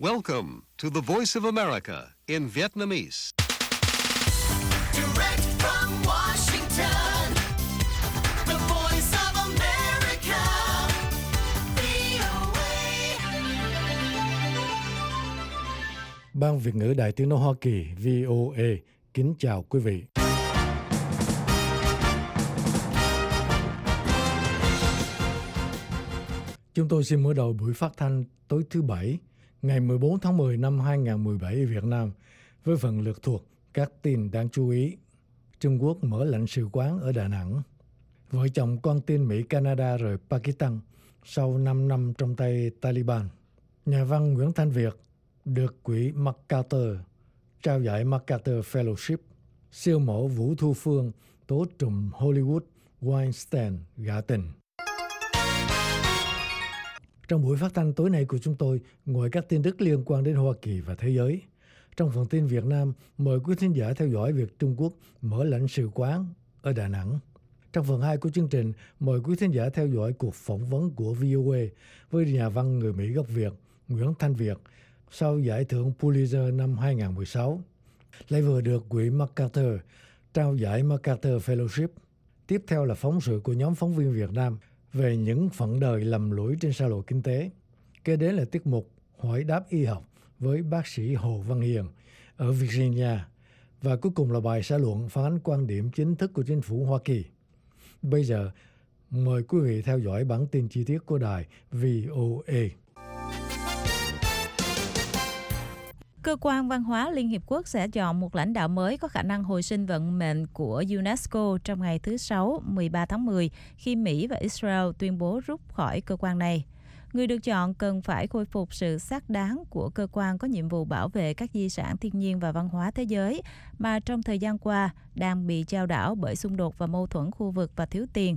Welcome to the Voice of America in Vietnamese. Direct from Washington, the Voice of America, VOA. Ban Việt ngữ Đài Tiếng nói Hoa Kỳ VOA kính chào quý vị. Chúng tôi xin mở đầu buổi phát thanh tối thứ Bảy, ngày 14 tháng 10 năm 2017 Việt Nam với phần lược thuộc các tin đáng chú ý. Trung Quốc mở lãnh sự quán ở Đà Nẵng. Vợ chồng con tin Mỹ-Canada rời Pakistan sau 5 năm trong tay Taliban. Nhà văn Nguyễn Thanh Việt được quỹ MacArthur trao giải MacArthur Fellowship. Siêu mẫu Vũ Thu Phương tố trùm Hollywood Weinstein gả tình. Trong buổi phát thanh tối nay của chúng tôi, ngoài các tin tức liên quan đến Hoa Kỳ và thế giới, trong phần tin Việt Nam, mời quý thính giả theo dõi việc Trung Quốc mở lãnh sự quán ở Đà Nẵng. Trong phần 2 của chương trình, mời quý thính giả theo dõi cuộc phỏng vấn của VOA với nhà văn người Mỹ gốc Việt Nguyễn Thanh Việt sau giải thưởng Pulitzer năm 2016, lại vừa được quỹ MacArthur trao giải MacArthur Fellowship. Tiếp theo là phóng sự của nhóm phóng viên Việt Nam về những phận đời lầm lũi trên xa lộ kinh tế. Kế đến là tiết mục Hỏi đáp y học với bác sĩ Hồ Văn Hiền ở Virginia. Và cuối cùng là bài xã luận phản ánh quan điểm chính thức của chính phủ Hoa Kỳ. Bây giờ, mời quý vị theo dõi bản tin chi tiết của đài VOA. Cơ quan Văn hóa Liên Hiệp Quốc sẽ chọn một lãnh đạo mới có khả năng hồi sinh vận mệnh của UNESCO trong ngày thứ Sáu, 13 tháng 10, khi Mỹ và Israel tuyên bố rút khỏi cơ quan này. Người được chọn cần phải khôi phục sự xác đáng của cơ quan có nhiệm vụ bảo vệ các di sản thiên nhiên và văn hóa thế giới mà trong thời gian qua đang bị chao đảo bởi xung đột và mâu thuẫn khu vực và thiếu tiền.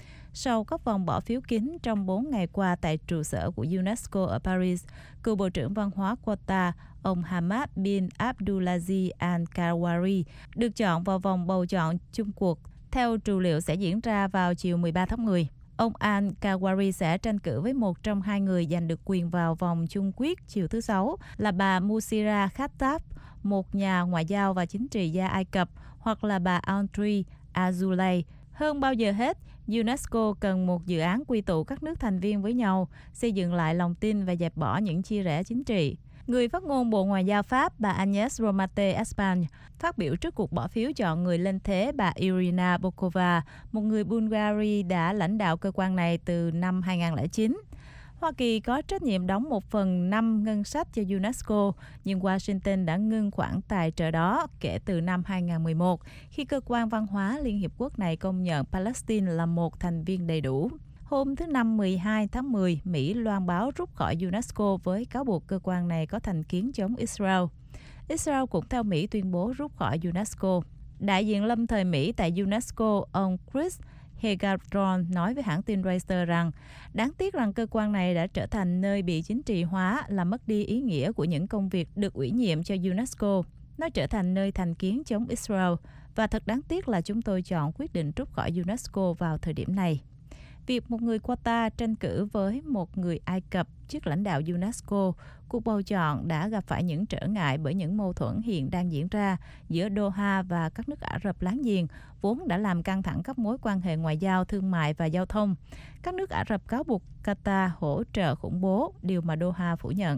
Sau các vòng bỏ phiếu kín trong 4 ngày qua tại trụ sở của UNESCO ở Paris, cựu Bộ trưởng Văn hóa Qatar, ông Hamad bin Abdulaziz Al-Kawari, được chọn vào vòng bầu chọn chung cuộc, theo trù liệu sẽ diễn ra vào chiều 13 tháng 10. Ông Al-Kawari sẽ tranh cử với một trong hai người giành được quyền vào vòng chung quyết chiều thứ Sáu là bà Musira Khattab, một nhà ngoại giao và chính trị gia Ai Cập, hoặc là bà Audrey Azoulay. Hơn bao giờ hết, UNESCO cần một dự án quy tụ các nước thành viên với nhau, xây dựng lại lòng tin và dẹp bỏ những chia rẽ chính trị. Người phát ngôn Bộ Ngoại giao Pháp, bà Agnès Romate-Espagne, phát biểu trước cuộc bỏ phiếu chọn người lên thế bà Irina Bokova, một người Bulgaria đã lãnh đạo cơ quan này từ năm 2009. Hoa Kỳ có trách nhiệm đóng 1/5 ngân sách cho UNESCO, nhưng Washington đã ngưng khoản tài trợ đó kể từ năm 2011, khi cơ quan văn hóa Liên Hiệp Quốc này công nhận Palestine là một thành viên đầy đủ. Hôm thứ Năm 12 tháng 10, Mỹ loan báo rút khỏi UNESCO với cáo buộc cơ quan này có thành kiến chống Israel. Israel cũng theo Mỹ tuyên bố rút khỏi UNESCO. Đại diện lâm thời Mỹ tại UNESCO, ông Chris Hagedorn nói với hãng tin Reuters rằng đáng tiếc rằng cơ quan này đã trở thành nơi bị chính trị hóa, làm mất đi ý nghĩa của những công việc được ủy nhiệm cho UNESCO. Nó trở thành nơi thành kiến chống Israel và thật đáng tiếc là chúng tôi chọn quyết định rút khỏi UNESCO vào thời điểm này. Việc một người Qatar tranh cử với một người Ai Cập chức lãnh đạo UNESCO, cuộc bầu chọn đã gặp phải những trở ngại bởi những mâu thuẫn hiện đang diễn ra giữa Doha và các nước Ả Rập láng giềng, vốn đã làm căng thẳng các mối quan hệ ngoại giao, thương mại và giao thông. Các nước Ả Rập cáo buộc Qatar hỗ trợ khủng bố, điều mà Doha phủ nhận.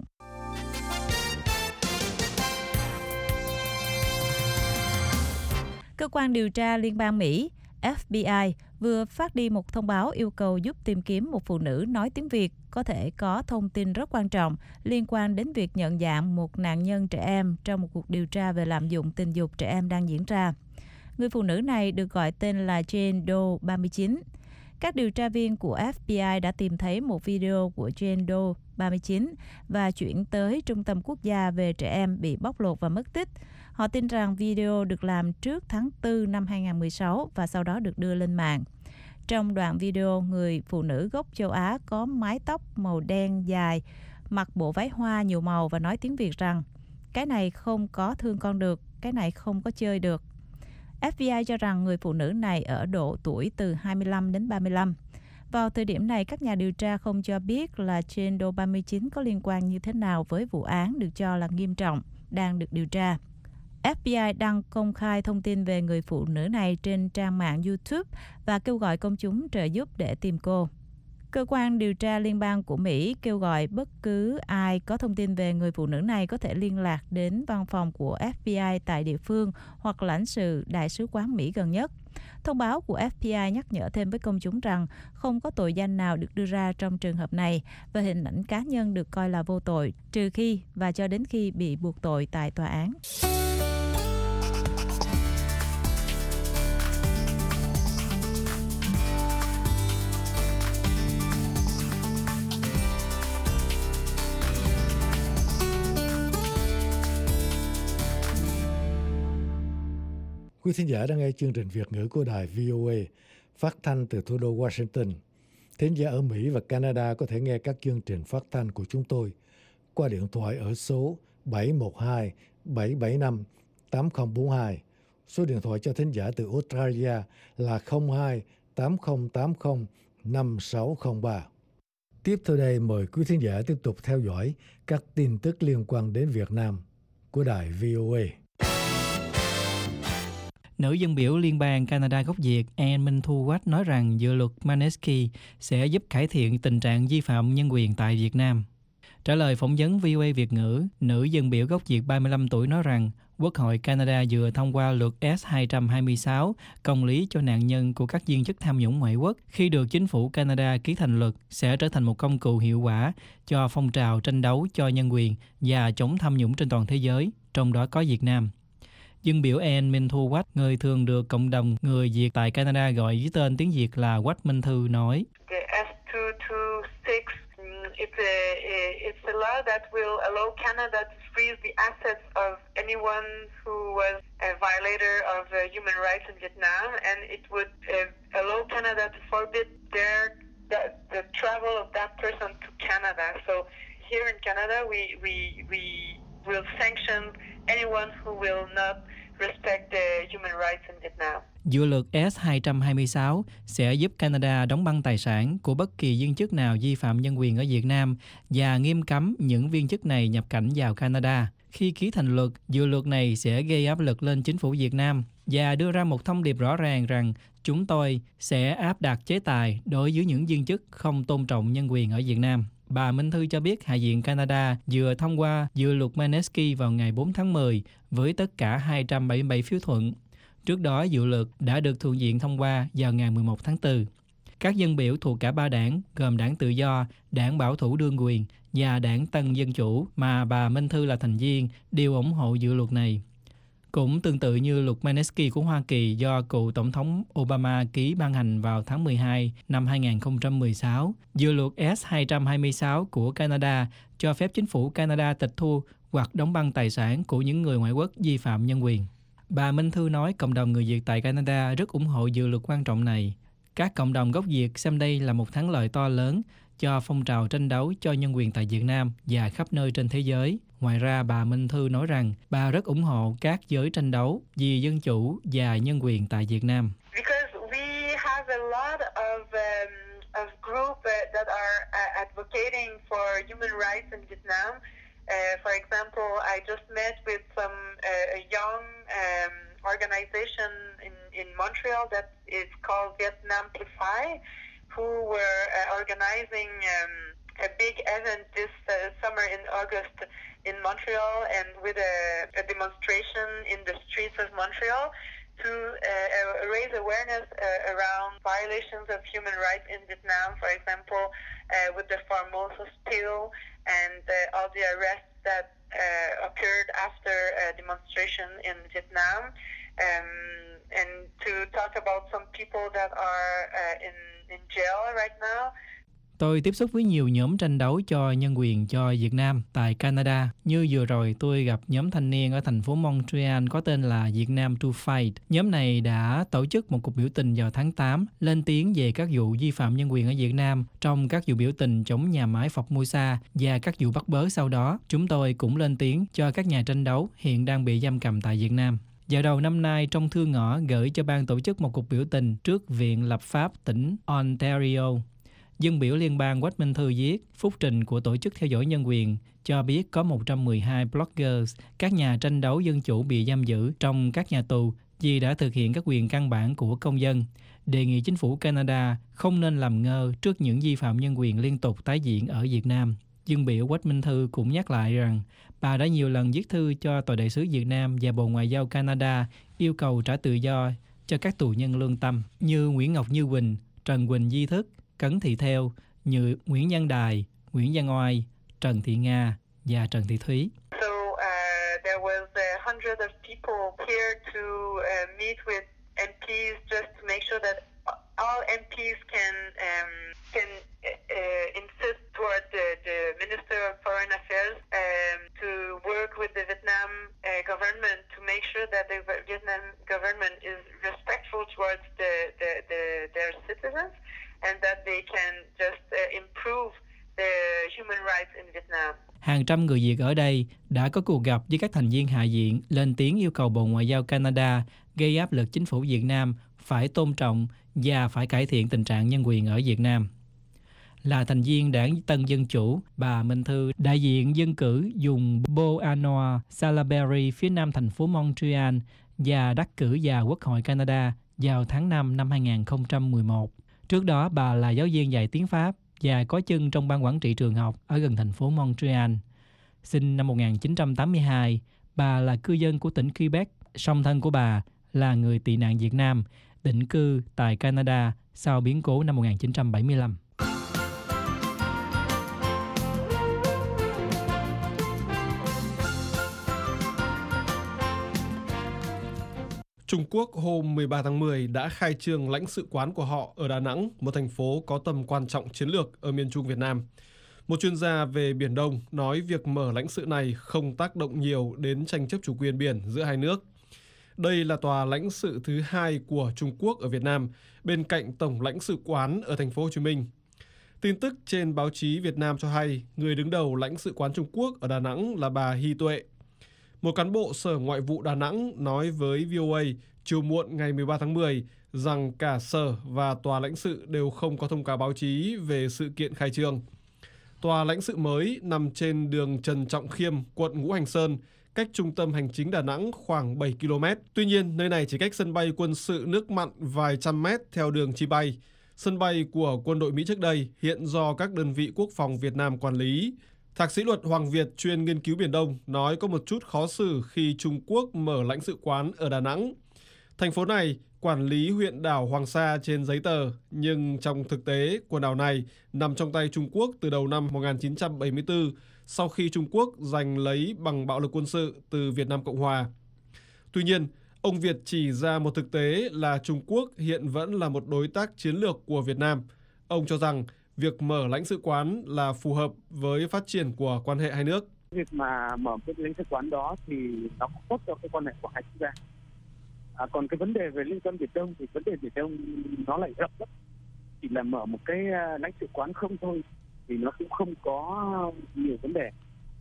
Cơ quan điều tra liên bang Mỹ FBI vừa phát đi một thông báo yêu cầu giúp tìm kiếm một phụ nữ nói tiếng Việt có thể có thông tin rất quan trọng liên quan đến việc nhận dạng một nạn nhân trẻ em trong một cuộc điều tra về lạm dụng tình dục trẻ em đang diễn ra. Người phụ nữ này được gọi tên là Jane Doe, 39. Các điều tra viên của FBI đã tìm thấy một video của Jane Doe, 39 và chuyển tới Trung tâm Quốc gia về trẻ em bị bóc lột và mất tích. Họ tin rằng video được làm trước tháng 4 năm 2016 và sau đó được đưa lên mạng. Trong đoạn video, người phụ nữ gốc châu Á có mái tóc màu đen dài, mặc bộ váy hoa nhiều màu và nói tiếng Việt rằng cái này không có thương con được, cái này không có chơi được. FBI cho rằng người phụ nữ này ở độ tuổi từ 25 đến 35. Vào thời điểm này, các nhà điều tra không cho biết là trên Doe 39 có liên quan như thế nào với vụ án được cho là nghiêm trọng, đang được điều tra. FBI đang công khai thông tin về người phụ nữ này trên trang mạng YouTube và kêu gọi công chúng trợ giúp để tìm cô. Cơ quan điều tra liên bang của Mỹ kêu gọi bất cứ ai có thông tin về người phụ nữ này có thể liên lạc đến văn phòng của FBI tại địa phương hoặc lãnh sự đại sứ quán Mỹ gần nhất. Thông báo của FBI nhắc nhở thêm với công chúng rằng không có tội danh nào được đưa ra trong trường hợp này và hình ảnh cá nhân được coi là vô tội, trừ khi và cho đến khi bị buộc tội tại tòa án. Quý thính giả đang nghe chương trình Việt ngữ của đài VOA phát thanh từ thủ đô Washington. Thính giả ở Mỹ và Canada có thể nghe các chương trình phát thanh của chúng tôi qua điện thoại ở số 712-775-8042. Số điện thoại cho thính giả từ Australia là 02-8080-5603. Tiếp theo đây mời quý thính giả tiếp tục theo dõi các tin tức liên quan đến Việt Nam của đài VOA. Nữ dân biểu liên bang Canada gốc Việt Anne Minh Thu Wách nói rằng dự luật Magnitsky sẽ giúp cải thiện tình trạng vi phạm nhân quyền tại Việt Nam. Trả lời phỏng vấn VOA Việt ngữ, nữ dân biểu gốc Việt 35 tuổi nói rằng Quốc hội Canada vừa thông qua luật S-226 công lý cho nạn nhân của các viên chức tham nhũng ngoại quốc khi được chính phủ Canada ký thành luật sẽ trở thành một công cụ hiệu quả cho phong trào tranh đấu cho nhân quyền và chống tham nhũng trên toàn thế giới, trong đó có Việt Nam. Dân biểu Anne Minh Thu Wách, người thường được cộng đồng người Việt tại Canada gọi với tên tiếng Việt là Quách Minh Thư nói. The S-226, it's a law that will allow Canada to freeze the assets of anyone who was a violator of human rights in Vietnam, and it would allow Canada to forbid the travel of that person to Canada. So here in Canada, we will sanction anyone who will not respect the human rights in Vietnam. Dự luật S-226 sẽ giúp Canada đóng băng tài sản của bất kỳ viên chức nào vi phạm nhân quyền ở Việt Nam và nghiêm cấm những viên chức này nhập cảnh vào Canada. Khi ký thành luật, dự luật này sẽ gây áp lực lên chính phủ Việt Nam và đưa ra một thông điệp rõ ràng rằng chúng tôi sẽ áp đặt chế tài đối với những viên chức không tôn trọng nhân quyền ở Việt Nam. Bà Minh Thư cho biết Hạ viện Canada vừa thông qua dự luật Magnitsky vào ngày 4 tháng 10 với tất cả 277 phiếu thuận. Trước đó, dự luật đã được Thượng viện thông qua vào ngày 11 tháng 4. Các dân biểu thuộc cả ba đảng, gồm Đảng Tự do, Đảng Bảo thủ đương quyền và Đảng Tân Dân Chủ mà bà Minh Thư là thành viên, đều ủng hộ dự luật này. Cũng tương tự như luật Magnitsky của Hoa Kỳ do cựu Tổng thống Obama ký ban hành vào tháng 12 năm 2016, dự luật S-226 của Canada cho phép chính phủ Canada tịch thu hoặc đóng băng tài sản của những người ngoại quốc vi phạm nhân quyền. Bà Minh Thư nói cộng đồng người Việt tại Canada rất ủng hộ dự luật quan trọng này. Các cộng đồng gốc Việt xem đây là một thắng lợi to lớn cho phong trào tranh đấu cho nhân quyền tại Việt Nam và khắp nơi trên thế giới. Ngoài ra, bà Minh Thư nói rằng bà rất ủng hộ các giới tranh đấu vì dân chủ và nhân quyền tại Việt Nam. Because we have a lot of groups that are advocating for human rights in Vietnam. For example, I just met with some a young organization in Montreal that is called Vietnam Amplify, who were organizing a big event this summer in August in Montreal, and with a demonstration in the streets of Montreal to raise awareness around violations of human rights in Vietnam, for example, with the Formosa spill and all the arrests that occurred after a demonstration in Vietnam, and to talk about some people that are in jail right now. Tôi tiếp xúc với nhiều nhóm tranh đấu cho nhân quyền cho Việt Nam tại Canada. Như vừa rồi tôi gặp nhóm thanh niên ở thành phố Montreal có tên là Việt Nam to Fight. Nhóm này đã tổ chức một cuộc biểu tình vào tháng 8 lên tiếng về các vụ vi phạm nhân quyền ở Việt Nam. Trong các vụ biểu tình chống nhà máy Formosa và các vụ bắt bớ sau đó, chúng tôi cũng lên tiếng cho các nhà tranh đấu hiện đang bị giam cầm tại Việt Nam. Vào đầu năm nay, trong thư ngõ gửi cho ban tổ chức một cuộc biểu tình trước Viện Lập pháp tỉnh Ontario, dân biểu liên bang Quách Minh Thư viết phúc trình của Tổ chức Theo dõi Nhân quyền cho biết có 112 bloggers, các nhà tranh đấu dân chủ bị giam giữ trong các nhà tù vì đã thực hiện các quyền căn bản của công dân. Đề nghị chính phủ Canada không nên làm ngơ trước những vi phạm nhân quyền liên tục tái diễn ở Việt Nam. Dân biểu Quách Minh Thư cũng nhắc lại rằng bà đã nhiều lần viết thư cho Tòa đại sứ Việt Nam và Bộ Ngoại giao Canada yêu cầu trả tự do cho các tù nhân lương tâm như Nguyễn Ngọc Như Quỳnh, Trần Quỳnh Di Thức, Cấn Thị Theo, như Nguyễn Văn Đài, Nguyễn Văn Oai, Trần Thị Nga và Trần Thị Thúy. There was hundreds of people here to meet with MPs just to make sure that all MPs can insist toward the Minister of Foreign Affairs to work with the Vietnam government to make sure that the Vietnam government is respectful towards their citizens and that they can just improve the human rights in Vietnam. Hàng trăm người Việt ở đây đã có cuộc gặp với các thành viên Hạ viện lên tiếng yêu cầu Bộ Ngoại giao Canada gây áp lực chính phủ Việt Nam phải tôn trọng và phải cải thiện tình trạng nhân quyền ở Việt Nam. Là thành viên đảng Tân Dân Chủ, bà Minh Thư đại diện dân cử vùng Beauharnois, Salaberry phía nam thành phố Montreal và đắc cử vào Quốc hội Canada vào tháng 5 năm 2011. Trước đó, bà là giáo viên dạy tiếng Pháp và có chân trong ban quản trị trường học ở gần thành phố Montreal. Sinh năm 1982, bà là cư dân của tỉnh Quebec. Song thân của bà là người tị nạn Việt Nam, định cư tại Canada sau biến cố năm 1975. Trung Quốc hôm 13 tháng 10 đã khai trương lãnh sự quán của họ ở Đà Nẵng, một thành phố có tầm quan trọng chiến lược ở miền Trung Việt Nam. Một chuyên gia về Biển Đông nói việc mở lãnh sự này không tác động nhiều đến tranh chấp chủ quyền biển giữa hai nước. Đây là tòa lãnh sự thứ hai của Trung Quốc ở Việt Nam, bên cạnh Tổng lãnh sự quán ở thành phố Hồ Chí Minh. Tin tức trên báo chí Việt Nam cho hay, người đứng đầu lãnh sự quán Trung Quốc ở Đà Nẵng là bà Hy Tuệ. Một cán bộ Sở Ngoại vụ Đà Nẵng nói với VOA chiều muộn ngày 13 tháng 10 rằng cả Sở và Tòa lãnh sự đều không có thông cáo báo chí về sự kiện khai trương. Tòa lãnh sự mới nằm trên đường Trần Trọng Khiêm, quận Ngũ Hành Sơn, cách trung tâm hành chính Đà Nẵng khoảng 7 km. Tuy nhiên, nơi này chỉ cách sân bay quân sự nước mặn vài trăm mét theo đường chi bay. Sân bay của quân đội Mỹ trước đây hiện do các đơn vị quốc phòng Việt Nam quản lý. Thạc sĩ luật Hoàng Việt chuyên nghiên cứu Biển Đông nói có một chút khó xử khi Trung Quốc mở lãnh sự quán ở Đà Nẵng. Thành phố này quản lý huyện đảo Hoàng Sa trên giấy tờ, nhưng trong thực tế quần đảo này nằm trong tay Trung Quốc từ đầu năm 1974 sau khi Trung Quốc giành lấy bằng bạo lực quân sự từ Việt Nam Cộng Hòa. Tuy nhiên, ông Việt chỉ ra một thực tế là Trung Quốc hiện vẫn là một đối tác chiến lược của Việt Nam. Ông cho rằng việc mở lãnh sự quán là phù hợp với phát triển của quan hệ hai nước. Việc mà mở cái lãnh sự quán đó thì nó cũng tốt cho cái quan hệ của hai quốc gia. Còn cái vấn đề về liên quan Biển Đông thì vấn đề Biển Đông nó lại rộng lắm. Chỉ là mở một cái lãnh sự quán không thôi thì nó cũng không có nhiều vấn đề.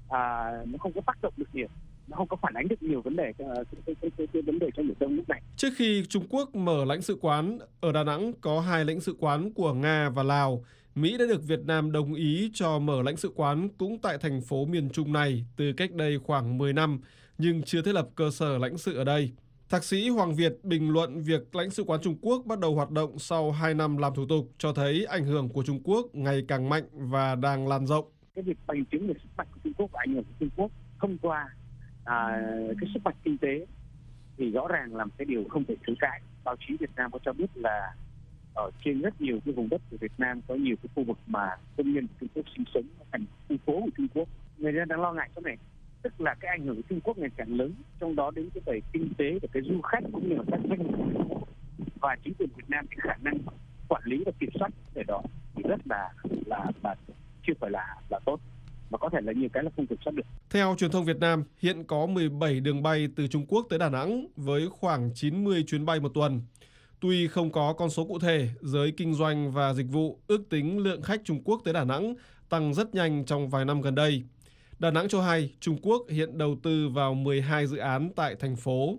Nó không có tác động được nhiều. Nó không có phản ánh được nhiều vấn đề cái vấn đề trong Biển Đông lúc này. Trước khi Trung Quốc mở lãnh sự quán, ở Đà Nẵng có 2 lãnh sự quán của Nga và Lào. Mỹ đã được Việt Nam đồng ý cho mở lãnh sự quán cũng tại thành phố miền Trung này từ cách đây khoảng 10 năm, nhưng chưa thiết lập cơ sở lãnh sự ở đây. Thạc sĩ Hoàng Việt bình luận việc lãnh sự quán Trung Quốc bắt đầu hoạt động sau 2 năm làm thủ tục cho thấy ảnh hưởng của Trung Quốc ngày càng mạnh và đang lan rộng. Cái việc bằng chứng về sức mạnh của Trung Quốc và ảnh hưởng của Trung Quốc thông qua cái sức mạnh kinh tế thì rõ ràng là một cái điều không thể chối cãi. Báo chí Việt Nam có cho biết là ở trên rất nhiều cái vùng đất của Việt Nam có nhiều cái khu vực mà công nhân Trung Quốc sinh sống thành khu phố của Trung Quốc. Người dân đang lo ngại chỗ này, tức là cái ảnh hưởng của Trung Quốc ngày càng lớn, trong đó đến cái về kinh tế và cái du khách cũng như là các doanh nghiệp Trung Quốc. Và chính quyền Việt Nam thì khả năng quản lý và kiểm soát về đó thì rất là chưa phải là tốt, mà có thể là nhiều cái là không kiểm soát được. Theo truyền thông Việt Nam, hiện có 17 đường bay từ Trung Quốc tới Đà Nẵng với khoảng 90 chuyến bay một tuần. Tuy không có con số cụ thể, giới kinh doanh và dịch vụ ước tính lượng khách Trung Quốc tới Đà Nẵng tăng rất nhanh trong vài năm gần đây. Đà Nẵng cho hay Trung Quốc hiện đầu tư vào 12 dự án tại thành phố.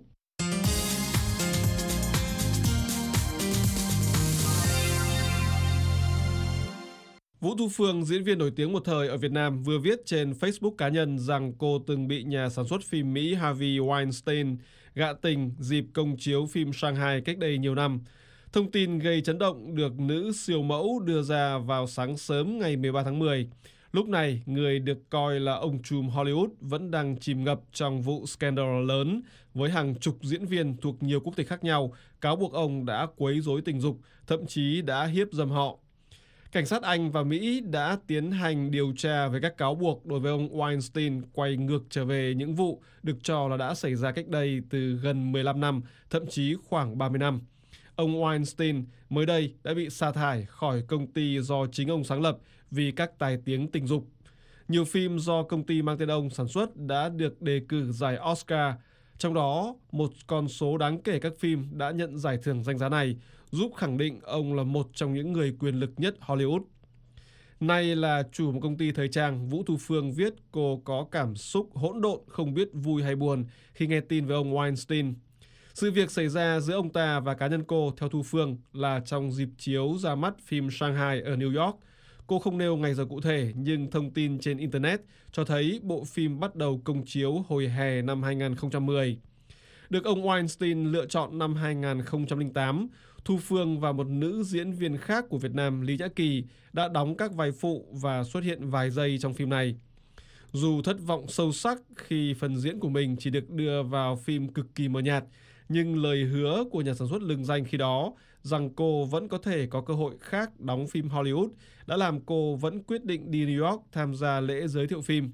Vũ Thu Phương, diễn viên nổi tiếng một thời ở Việt Nam, vừa viết trên Facebook cá nhân rằng cô từng bị nhà sản xuất phim Mỹ Harvey Weinstein gạ tình dịp công chiếu phim Shanghai cách đây nhiều năm. Thông tin gây chấn động được nữ siêu mẫu đưa ra vào sáng sớm ngày 13 tháng 10. Lúc này, người được coi là ông trùm Hollywood vẫn đang chìm ngập trong vụ scandal lớn với hàng chục diễn viên thuộc nhiều quốc tịch khác nhau, cáo buộc ông đã quấy rối tình dục, thậm chí đã hiếp dâm họ. Cảnh sát Anh và Mỹ đã tiến hành điều tra về các cáo buộc đối với ông Weinstein quay ngược trở về những vụ được cho là đã xảy ra cách đây từ gần 15 năm, thậm chí khoảng 30 năm. Ông Weinstein mới đây đã bị sa thải khỏi công ty do chính ông sáng lập vì các tai tiếng tình dục. Nhiều phim do công ty mang tên ông sản xuất đã được đề cử giải Oscar, trong đó một con số đáng kể các phim đã nhận giải thưởng danh giá này, giúp khẳng định ông là một trong những người quyền lực nhất Hollywood. Nay là chủ một công ty thời trang, Vũ Thu Phương viết cô có cảm xúc hỗn độn không biết vui hay buồn khi nghe tin về ông Weinstein. Sự việc xảy ra giữa ông ta và cá nhân cô, theo Thu Phương, là trong dịp chiếu ra mắt phim Shanghai ở New York. Cô không nêu ngày giờ cụ thể, nhưng thông tin trên Internet cho thấy bộ phim bắt đầu công chiếu hồi hè năm 2010. Được ông Weinstein lựa chọn năm 2008, Thu Phương và một nữ diễn viên khác của Việt Nam, Lý Nhã Kỳ, đã đóng các vai phụ và xuất hiện vài giây trong phim này. Dù thất vọng sâu sắc khi phần diễn của mình chỉ được đưa vào phim cực kỳ mờ nhạt, nhưng lời hứa của nhà sản xuất lừng danh khi đó rằng cô vẫn có thể có cơ hội khác đóng phim Hollywood đã làm cô vẫn quyết định đi New York tham gia lễ giới thiệu phim.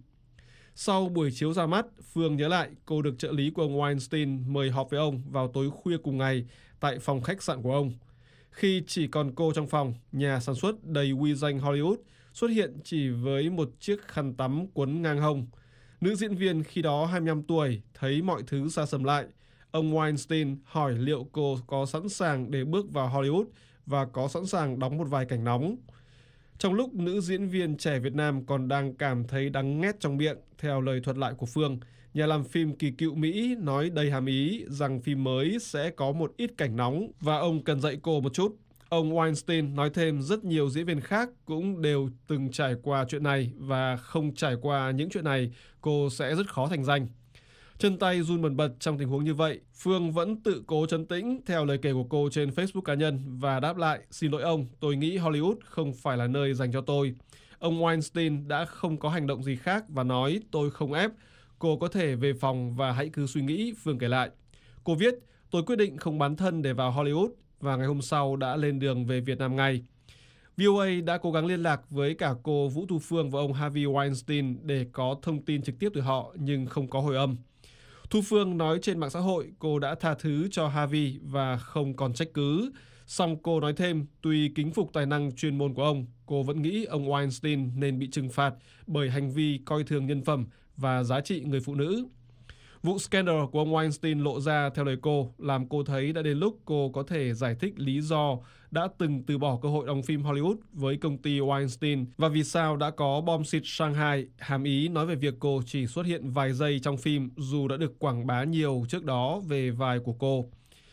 Sau buổi chiếu ra mắt, Phương nhớ lại cô được trợ lý của ông Weinstein mời họp với ông vào tối khuya cùng ngày tại phòng khách sạn của ông. Khi chỉ còn cô trong phòng, nhà sản xuất đầy uy danh Hollywood xuất hiện chỉ với một chiếc khăn tắm quấn ngang hông. Nữ diễn viên khi đó 25 tuổi thấy mọi thứ sa sầm lại. Ông Weinstein hỏi liệu cô có sẵn sàng để bước vào Hollywood và có sẵn sàng đóng một vài cảnh nóng. Trong lúc nữ diễn viên trẻ Việt Nam còn đang cảm thấy đắng nghét trong miệng, theo lời thuật lại của Phương, nhà làm phim kỳ cựu Mỹ nói đầy hàm ý rằng phim mới sẽ có một ít cảnh nóng và ông cần dạy cô một chút. Ông Weinstein nói thêm rất nhiều diễn viên khác cũng đều từng trải qua chuyện này và không trải qua những chuyện này, cô sẽ rất khó thành danh. Chân tay run bần bật trong tình huống như vậy, Phương vẫn tự cố trấn tĩnh theo lời kể của cô trên Facebook cá nhân và đáp lại: xin lỗi ông, tôi nghĩ Hollywood không phải là nơi dành cho tôi. Ông Weinstein đã không có hành động gì khác và nói tôi không ép, cô có thể về phòng và hãy cứ suy nghĩ, Phương kể lại. Cô viết, tôi quyết định không bán thân để vào Hollywood và ngày hôm sau đã lên đường về Việt Nam ngay. VOA đã cố gắng liên lạc với cả cô Vũ Thu Phương và ông Harvey Weinstein để có thông tin trực tiếp từ họ nhưng không có hồi âm. Thu Phương nói trên mạng xã hội cô đã tha thứ cho Harvey và không còn trách cứ. Song cô nói thêm, tuy kính phục tài năng chuyên môn của ông, cô vẫn nghĩ ông Weinstein nên bị trừng phạt bởi hành vi coi thường nhân phẩm và giá trị người phụ nữ. Vụ scandal của ông Weinstein lộ ra theo lời cô, làm cô thấy đã đến lúc cô có thể giải thích lý do đã từng từ bỏ cơ hội đóng phim Hollywood với công ty Weinstein và vì sao đã có bom xịt Shanghai, hàm ý nói về việc cô chỉ xuất hiện vài giây trong phim dù đã được quảng bá nhiều trước đó về vai của cô.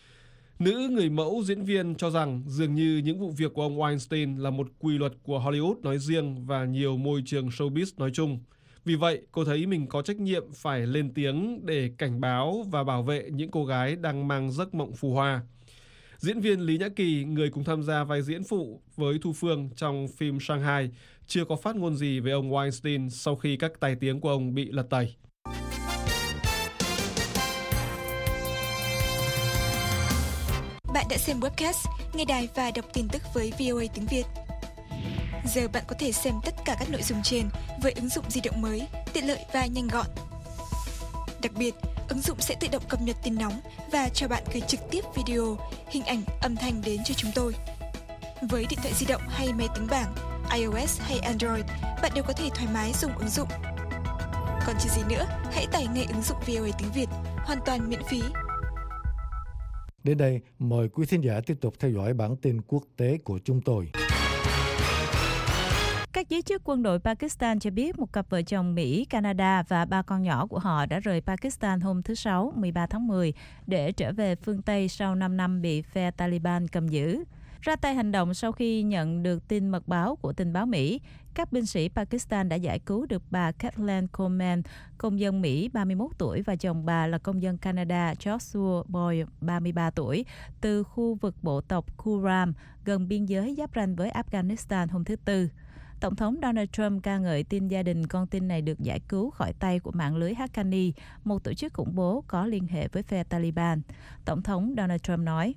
Nữ người mẫu diễn viên cho rằng dường như những vụ việc của ông Weinstein là một quy luật của Hollywood nói riêng và nhiều môi trường showbiz nói chung. Vì vậy, cô thấy mình có trách nhiệm phải lên tiếng để cảnh báo và bảo vệ những cô gái đang mang giấc mộng phù hoa. Diễn viên Lý Nhã Kỳ, người cùng tham gia vai diễn phụ với Thu Phương trong phim Shanghai, chưa có phát ngôn gì về ông Weinstein sau khi các tai tiếng của ông bị lật tẩy. Bạn đã xem webcast, nghe đài và đọc tin tức với VOA tiếng Việt. Giờ bạn có thể xem tất cả các nội dung trên với ứng dụng di động mới, tiện lợi và nhanh gọn. Đặc biệt, ứng dụng sẽ tự động cập nhật tin nóng và cho bạn gửi trực tiếp video, hình ảnh, âm thanh đến cho chúng tôi. Với điện thoại di động hay máy tính bảng, iOS hay Android, bạn đều có thể thoải mái dùng ứng dụng. Còn chờ gì nữa, hãy tải ngay ứng dụng VOA tiếng Việt, hoàn toàn miễn phí. Đến đây, mời quý thính giả tiếp tục theo dõi bản tin quốc tế của chúng tôi. Các giới chức quân đội Pakistan cho biết một cặp vợ chồng Mỹ, Canada và 3 con nhỏ của họ đã rời Pakistan hôm thứ Sáu, 13 tháng 10 để trở về phương Tây sau 5 năm bị phe Taliban cầm giữ. ra tay hành động sau khi nhận được tin mật báo của tình báo Mỹ. Các binh sĩ Pakistan đã giải cứu được bà Kathleen Coleman, công dân Mỹ 31 tuổi và chồng bà là công dân Canada Joshua Boyle 33 tuổi, từ khu vực bộ tộc Kurram gần biên giới giáp ranh với Afghanistan hôm thứ Tư. Tổng thống Donald Trump ca ngợi tin gia đình con tin này được giải cứu khỏi tay của mạng lưới Haqqani, một tổ chức khủng bố có liên hệ với phe Taliban. Tổng thống Donald Trump nói,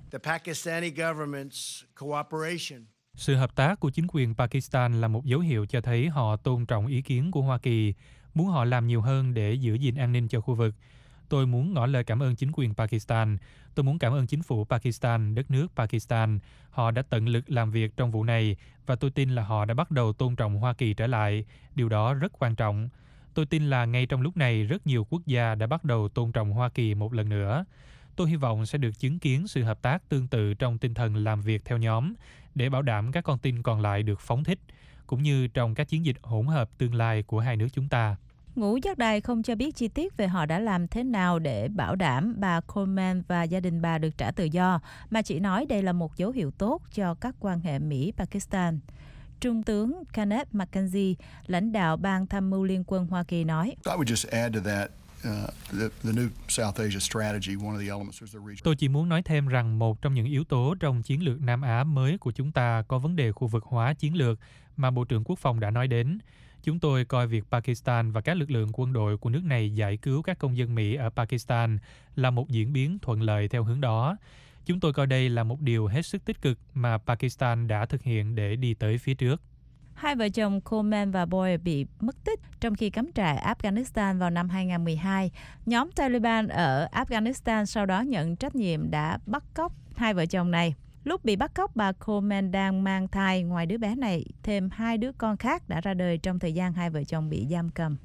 sự hợp tác của chính quyền Pakistan là một dấu hiệu cho thấy họ tôn trọng ý kiến của Hoa Kỳ, muốn họ làm nhiều hơn để giữ gìn an ninh cho khu vực. Tôi muốn ngỏ lời cảm ơn chính quyền Pakistan. Tôi muốn cảm ơn chính phủ Pakistan, đất nước Pakistan. Họ đã tận lực làm việc trong vụ này và tôi tin là họ đã bắt đầu tôn trọng Hoa Kỳ trở lại. Điều đó rất quan trọng. Tôi tin là ngay trong lúc này rất nhiều quốc gia đã bắt đầu tôn trọng Hoa Kỳ một lần nữa. Tôi hy vọng sẽ được chứng kiến sự hợp tác tương tự trong tinh thần làm việc theo nhóm để bảo đảm các con tin còn lại được phóng thích, cũng như trong các chiến dịch hỗn hợp tương lai của hai nước chúng ta. Ngũ giác đài không cho biết chi tiết về họ đã làm thế nào để bảo đảm bà Coleman và gia đình bà được trả tự do, mà chỉ nói đây là một dấu hiệu tốt cho các quan hệ Mỹ-Pakistan. Trung tướng Kenneth McKenzie, lãnh đạo Ban Tham mưu Liên quân Hoa Kỳ nói, tôi chỉ muốn nói thêm rằng một trong những yếu tố trong chiến lược Nam Á mới của chúng ta có vấn đề khu vực hóa chiến lược mà Bộ trưởng Quốc phòng đã nói đến. Chúng tôi coi việc Pakistan và các lực lượng quân đội của nước này giải cứu các công dân Mỹ ở Pakistan là một diễn biến thuận lợi theo hướng đó. Chúng tôi coi đây là một điều hết sức tích cực mà Pakistan đã thực hiện để đi tới phía trước. Hai vợ chồng Coleman và Boyle bị mất tích trong khi cắm trại Afghanistan vào năm 2012. Nhóm Taliban ở Afghanistan sau đó nhận trách nhiệm đã bắt cóc hai vợ chồng này. Lúc bị bắt cóc, bà Coleman đang mang thai. Ngoài đứa bé này, thêm 2 đứa con khác đã ra đời trong thời gian hai vợ chồng bị giam cầm.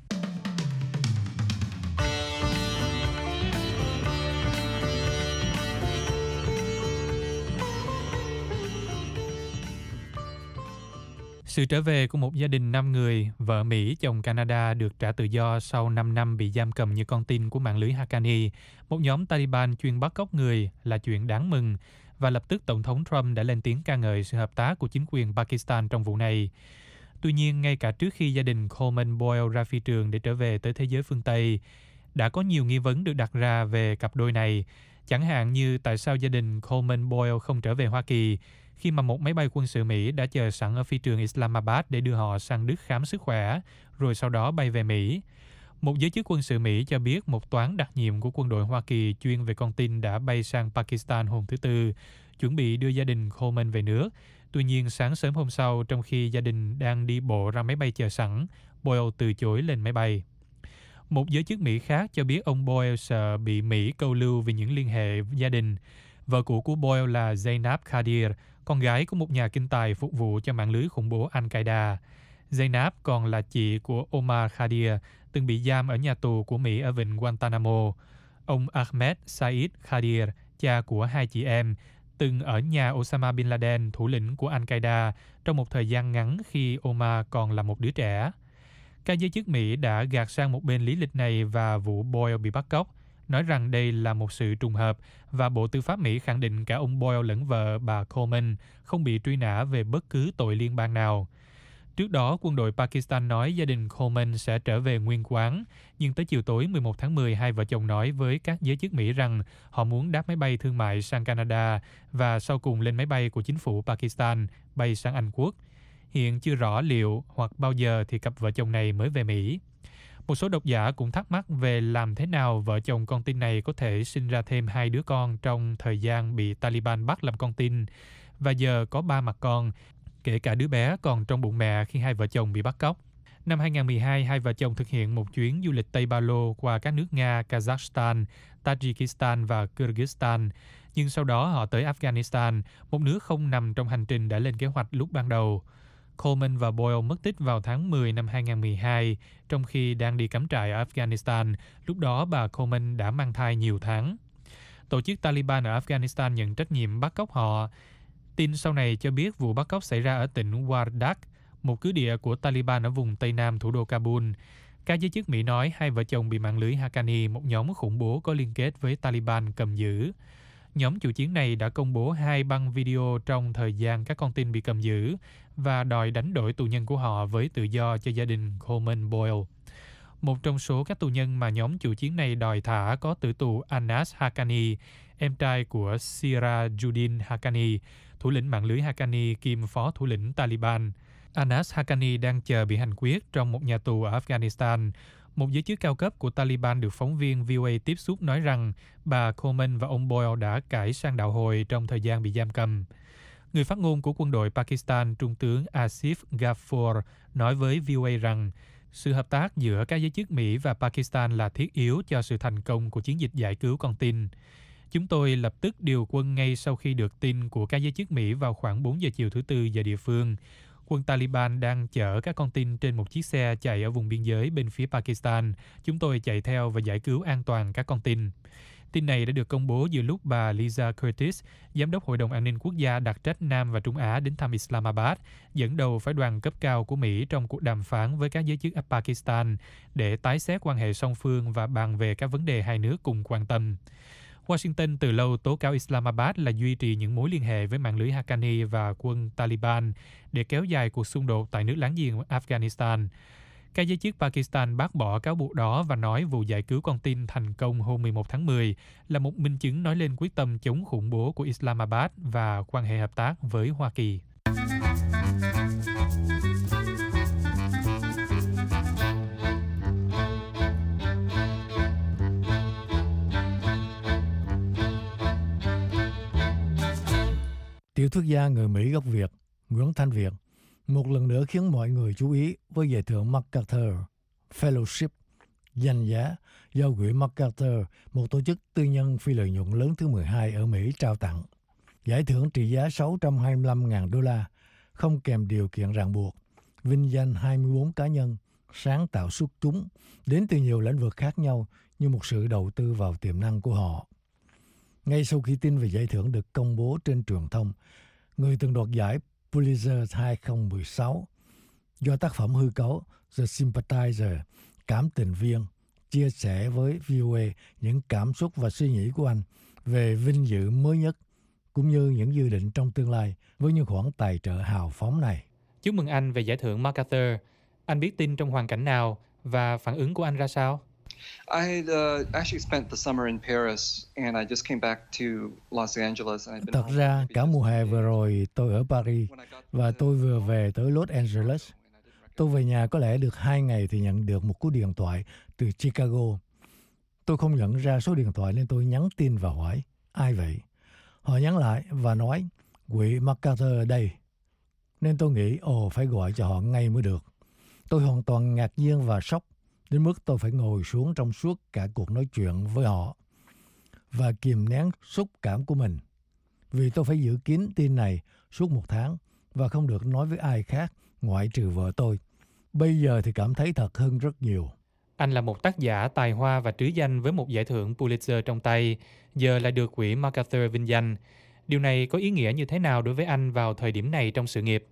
Sự trở về của một gia đình 5 người, vợ Mỹ, chồng Canada được trả tự do sau 5 năm bị giam cầm như con tin của mạng lưới Haqqani, một nhóm Taliban chuyên bắt cóc người, là chuyện đáng mừng, và lập tức Tổng thống Trump đã lên tiếng ca ngợi sự hợp tác của chính quyền Pakistan trong vụ này. Tuy nhiên, ngay cả trước khi gia đình Coleman Boyle ra phi trường để trở về tới thế giới phương Tây, đã có nhiều nghi vấn được đặt ra về cặp đôi này, chẳng hạn như tại sao gia đình Coleman Boyle không trở về Hoa Kỳ khi mà một máy bay quân sự Mỹ đã chờ sẵn ở phi trường Islamabad để đưa họ sang Đức khám sức khỏe, rồi sau đó bay về Mỹ. Một giới chức quân sự Mỹ cho biết một toán đặc nhiệm của quân đội Hoa Kỳ chuyên về con tin đã bay sang Pakistan hôm thứ Tư, chuẩn bị đưa gia đình Coleman về nước. Tuy nhiên, sáng sớm hôm sau, trong khi gia đình đang đi bộ ra máy bay chờ sẵn, Boyle từ chối lên máy bay. Một giới chức Mỹ khác cho biết ông Boyle sợ bị Mỹ câu lưu vì những liên hệ gia đình. Vợ cũ của Boyle là Zainab Khadir, con gái của một nhà kinh tài phục vụ cho mạng lưới khủng bố Al-Qaeda. Zainab còn là chị của Omar Khadir, từng bị giam ở nhà tù của Mỹ ở vịnh Guantanamo. Ông Ahmed Saeed Khadir, cha của hai chị em, từng ở nhà Osama Bin Laden, thủ lĩnh của Al-Qaeda, trong một thời gian ngắn khi Omar còn là một đứa trẻ. Các giới chức Mỹ đã gạt sang một bên lý lịch này và vụ Boyle bị bắt cóc, nói rằng đây là một sự trùng hợp, và Bộ Tư pháp Mỹ khẳng định cả ông Boyle lẫn vợ bà Coleman không bị truy nã về bất cứ tội liên bang nào. Trước đó, quân đội Pakistan nói gia đình Coleman sẽ trở về nguyên quán, nhưng tới chiều tối 11 tháng 10, hai vợ chồng nói với các giới chức Mỹ rằng họ muốn đáp máy bay thương mại sang Canada và sau cùng lên máy bay của chính phủ Pakistan bay sang Anh Quốc. Hiện chưa rõ liệu hoặc bao giờ thì cặp vợ chồng này mới về Mỹ. Một số độc giả cũng thắc mắc về làm thế nào vợ chồng con tin này có thể sinh ra thêm 2 đứa con trong thời gian bị Taliban bắt làm con tin, và giờ có 3 mặt con, kể cả đứa bé còn trong bụng mẹ khi hai vợ chồng bị bắt cóc. Năm 2012, hai vợ chồng thực hiện một chuyến du lịch Tây Ba Lô qua các nước Nga, Kazakhstan, Tajikistan và Kyrgyzstan, nhưng sau đó họ tới Afghanistan, một nước không nằm trong hành trình đã lên kế hoạch lúc ban đầu. Coleman và Boyle mất tích vào tháng 10 năm 2012, trong khi đang đi cắm trại ở Afghanistan. Lúc đó bà Coleman đã mang thai nhiều tháng. Tổ chức Taliban ở Afghanistan nhận trách nhiệm bắt cóc họ. Tin sau này cho biết vụ bắt cóc xảy ra ở tỉnh Wardak, một cứ địa của Taliban ở vùng Tây Nam thủ đô Kabul. Các giới chức Mỹ nói hai vợ chồng bị mạng lưới Haqqani, một nhóm khủng bố có liên kết với Taliban, cầm giữ. Nhóm chủ chiến này đã công bố 2 băng video trong thời gian các con tin bị cầm giữ và đòi đánh đổi tù nhân của họ với tự do cho gia đình Coleman Boyle. Một trong số các tù nhân mà nhóm chủ chiến này đòi thả có tử tù Anas Haqqani, em trai của Sirajuddin Haqqani, thủ lĩnh mạng lưới Haqqani kiêm phó thủ lĩnh Taliban. Anas Haqqani đang chờ bị hành quyết trong một nhà tù ở Afghanistan. Một giới chức cao cấp của Taliban được phóng viên VOA tiếp xúc nói rằng bà Coleman và ông Boyle đã cải sang đạo Hồi trong thời gian bị giam cầm. Người phát ngôn của quân đội Pakistan, Trung tướng Asif Ghafoor, nói với VOA rằng sự hợp tác giữa các giới chức Mỹ và Pakistan là thiết yếu cho sự thành công của chiến dịch giải cứu con tin. Chúng tôi lập tức điều quân ngay sau khi được tin của các giới chức Mỹ vào khoảng 4 giờ chiều thứ Tư giờ địa phương. Quân Taliban đang chở các con tin trên một chiếc xe chạy ở vùng biên giới bên phía Pakistan. Chúng tôi chạy theo và giải cứu an toàn các con tin. Tin này đã được công bố giữa lúc bà Lisa Curtis, Giám đốc Hội đồng An ninh Quốc gia đặc trách Nam và Trung Á đến thăm Islamabad, dẫn đầu phái đoàn cấp cao của Mỹ trong cuộc đàm phán với các giới chức Pakistan để tái xét quan hệ song phương và bàn về các vấn đề hai nước cùng quan tâm. Washington từ lâu tố cáo Islamabad là duy trì những mối liên hệ với mạng lưới Haqqani và quân Taliban để kéo dài cuộc xung đột tại nước láng giềng Afghanistan. Các giới chức Pakistan bác bỏ cáo buộc đó và nói vụ giải cứu con tin thành công hôm 11 tháng 10 là một minh chứng nói lên quyết tâm chống khủng bố của Islamabad và quan hệ hợp tác với Hoa Kỳ. Tiểu thuyết gia người Mỹ gốc Việt Nguyễn Thanh Việt một lần nữa khiến mọi người chú ý với giải thưởng MacArthur Fellowship, danh giá do Quỹ MacArthur, một tổ chức tư nhân phi lợi nhuận lớn thứ 12 ở Mỹ trao tặng. Giải thưởng trị giá 625.000 đô la, không kèm điều kiện ràng buộc, vinh danh 24 cá nhân sáng tạo xuất chúng đến từ nhiều lĩnh vực khác nhau như một sự đầu tư vào tiềm năng của họ. Ngay sau khi tin về giải thưởng được công bố trên truyền thông, người từng đoạt giải Pulitzer 2016 do tác phẩm hư cấu The Sympathizer, cảm tình viên, chia sẻ với VOA những cảm xúc và suy nghĩ của anh về vinh dự mới nhất, cũng như những dự định trong tương lai với những khoản tài trợ hào phóng này. Chúc mừng anh về giải thưởng MacArthur. Anh biết tin trong hoàn cảnh nào và phản ứng của anh ra sao? I had actually spent the summer in Paris and I just came back to Los Angeles. Thật ra, cả mùa hè vừa rồi tôi ở Paris và tôi vừa về tới Los Angeles. Tôi về nhà có lẽ được 2 ngày thì nhận được một cú điện thoại từ Chicago. Tôi không nhận ra số điện thoại nên tôi nhắn tin và hỏi, ai vậy? Họ nhắn lại và nói, Quỹ MacArthur ở đây. Nên tôi nghĩ, phải gọi cho họ ngay mới được. Tôi hoàn toàn ngạc nhiên và sốc, đến mức tôi phải ngồi xuống trong suốt cả cuộc nói chuyện với họ và kìm nén xúc cảm của mình. Vì tôi phải giữ kín tin này suốt 1 tháng và không được nói với ai khác ngoại trừ vợ tôi. Bây giờ thì cảm thấy thật hơn rất nhiều. Anh là một tác giả tài hoa và trứ danh với một giải thưởng Pulitzer trong tay, giờ lại được Quỹ MacArthur vinh danh. Điều này có ý nghĩa như thế nào đối với anh vào thời điểm này trong sự nghiệp?